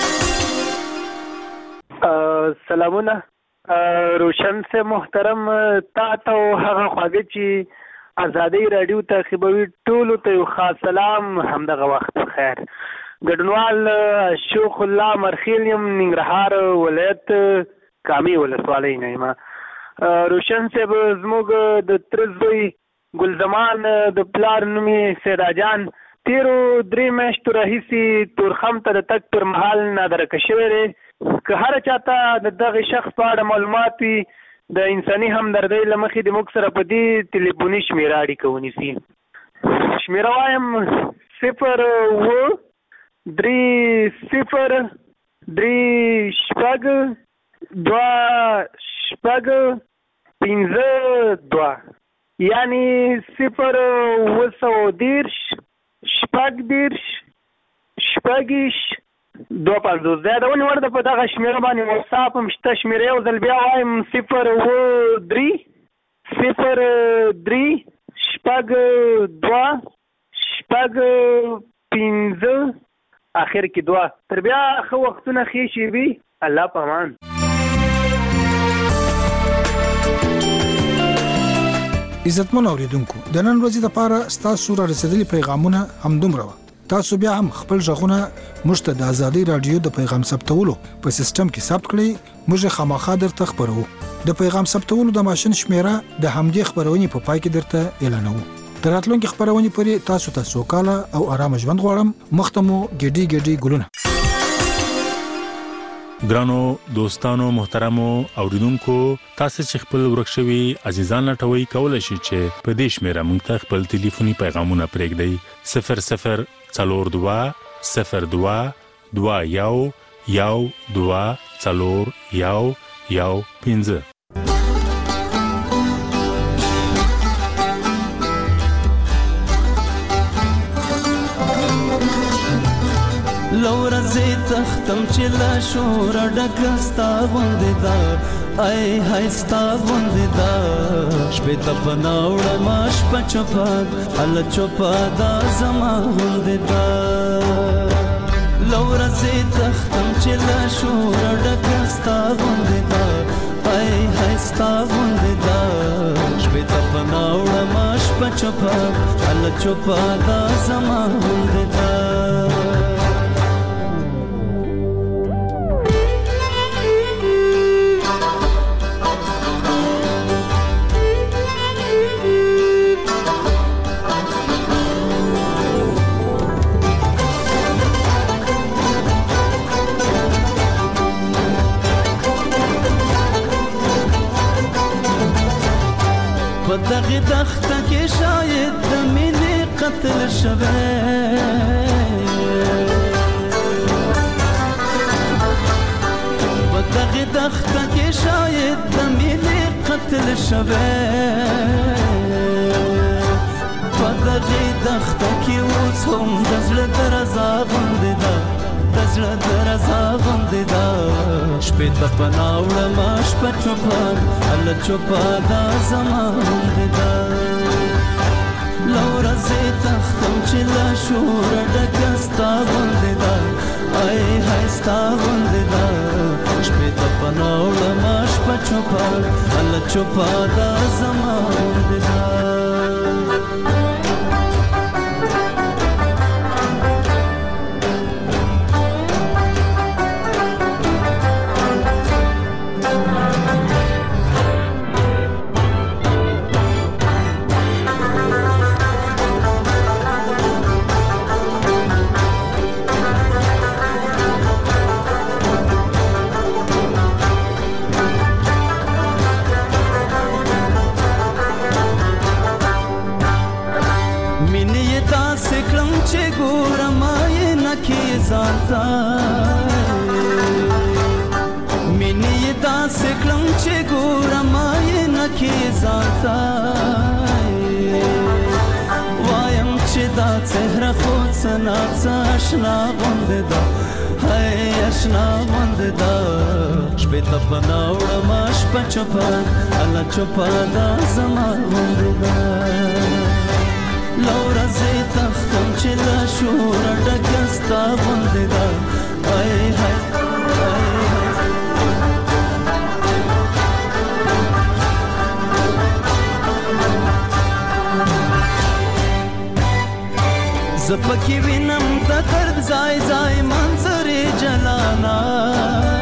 سلامونه روشن سے محترم تا ته هغه خواږه چې ازادي رادیو تعقیبوي ټولو ته یو خاص سلام. همدغه وخت بخیر. ګډونوال شیخ الله مرخیل یم، ننګرهار ولایت کامي ولسوالۍ نه یم. روشن صاحب زموږ د تره زوی ګلزمان د پلار نوم یې سیداجان تیرو درې میاشتو راهیسې تورخم ته د تګ پر مهال نادرکه شوی دی. که هر چاته د دغه شخص په اړه معلومات وي د انساني همدردۍ له مخې د موږ سره په دې تلیفوني شمېره اړیکه ونیسي. شمېره وایم صفر اوه درې صفر درې شپږ دوه شپږ پنځه دوه، یعنې صفر اوه سوه دېرش شپږ دېرش شپږ دوه پنځوس. دا یادونې وړ ده په دغه شمېره باندې واتساپ هم شته. شمېره یو ځل بیا وایم صفر اوه درې صفر درې شپږ دوه شپږ پنځه اخر کې دوه. تر بیا ښه وختونه ښې شېبې. الله په امان. عزتمن اوریدونکو، د نن ورځې لپاره ستاسو را رسیدلي پیغامونه همدومره وو. تاسو بیا هم خپل ژغونه موږ ته د ازادي رادیو د پیغام ثبتولو په سیستم کې ثبت کړئ. موږ خامخا درته خبرو. د پیغام ثبتولو د ماشين شمیره د همدې خبرونې په پای کې درته اعلانوو. تر راتلونکي خبرونې پورې تاسو ته سوکاله او آرام ژوند غواړم. مختمو ګډي ګډي ګلونه. ګرانو دوستانو محترمو اوریدونکو، تاسو چې خپل ورکشوي عزیزان لټوي کولای شئ چې په دې شمیره مونږ ته خپل ټلیفوني پیغامونه پرېږدئ. صفر صفر څلور دوه صفر دوه دوه یو یو دوه څلور یو یو پنځه. لورا زی تختم چې لا شور ډکه ستا غوندې ده، ای های ستا غوندې ده. شپې ته په ناوړه ما شپه چوپه هله چوپه دا زما غوندې ده. لورا زی تختم چې لا شور ډکه ستا غوندې ده، ای های ستا غوندې ده. شپې ته په ناوړه ما شپه چوپه هله چوپه دا زما غوندې ده. په دغه دښته کې شاید د مینې قتل شوی، په دغه دښته کې شاید د مینې قتل شوی. په دغه دښته کې اوس هم د زړه درزا غوندې ده، د زړه درزا غوندې ده. شپې ته په ناوړه ما شپه چوپه هله چوپه دا زما غوندې ده. لورا زی تختم چې له شوره ډکه ستا غوندې ده، ای های ستا غوندې ده. شپې ته په ناوړه ما شپه چوپه هله چوپه دا زما غوندې ده. مینې داسې کړم چې ګورم یې نه کې ځانته، وایم چې دا څهره خو څه ناڅه آشنا غوندې ده هی آشنا غوندې ده شپې ته پناه وړمه شپه چوپه الله چوپه دا زما غوندې ده له ورځې تښتم چې له شوره ډکه ستا غوندې ده هی هی زپکی وینم د درد ځای ځای منظرې جلانا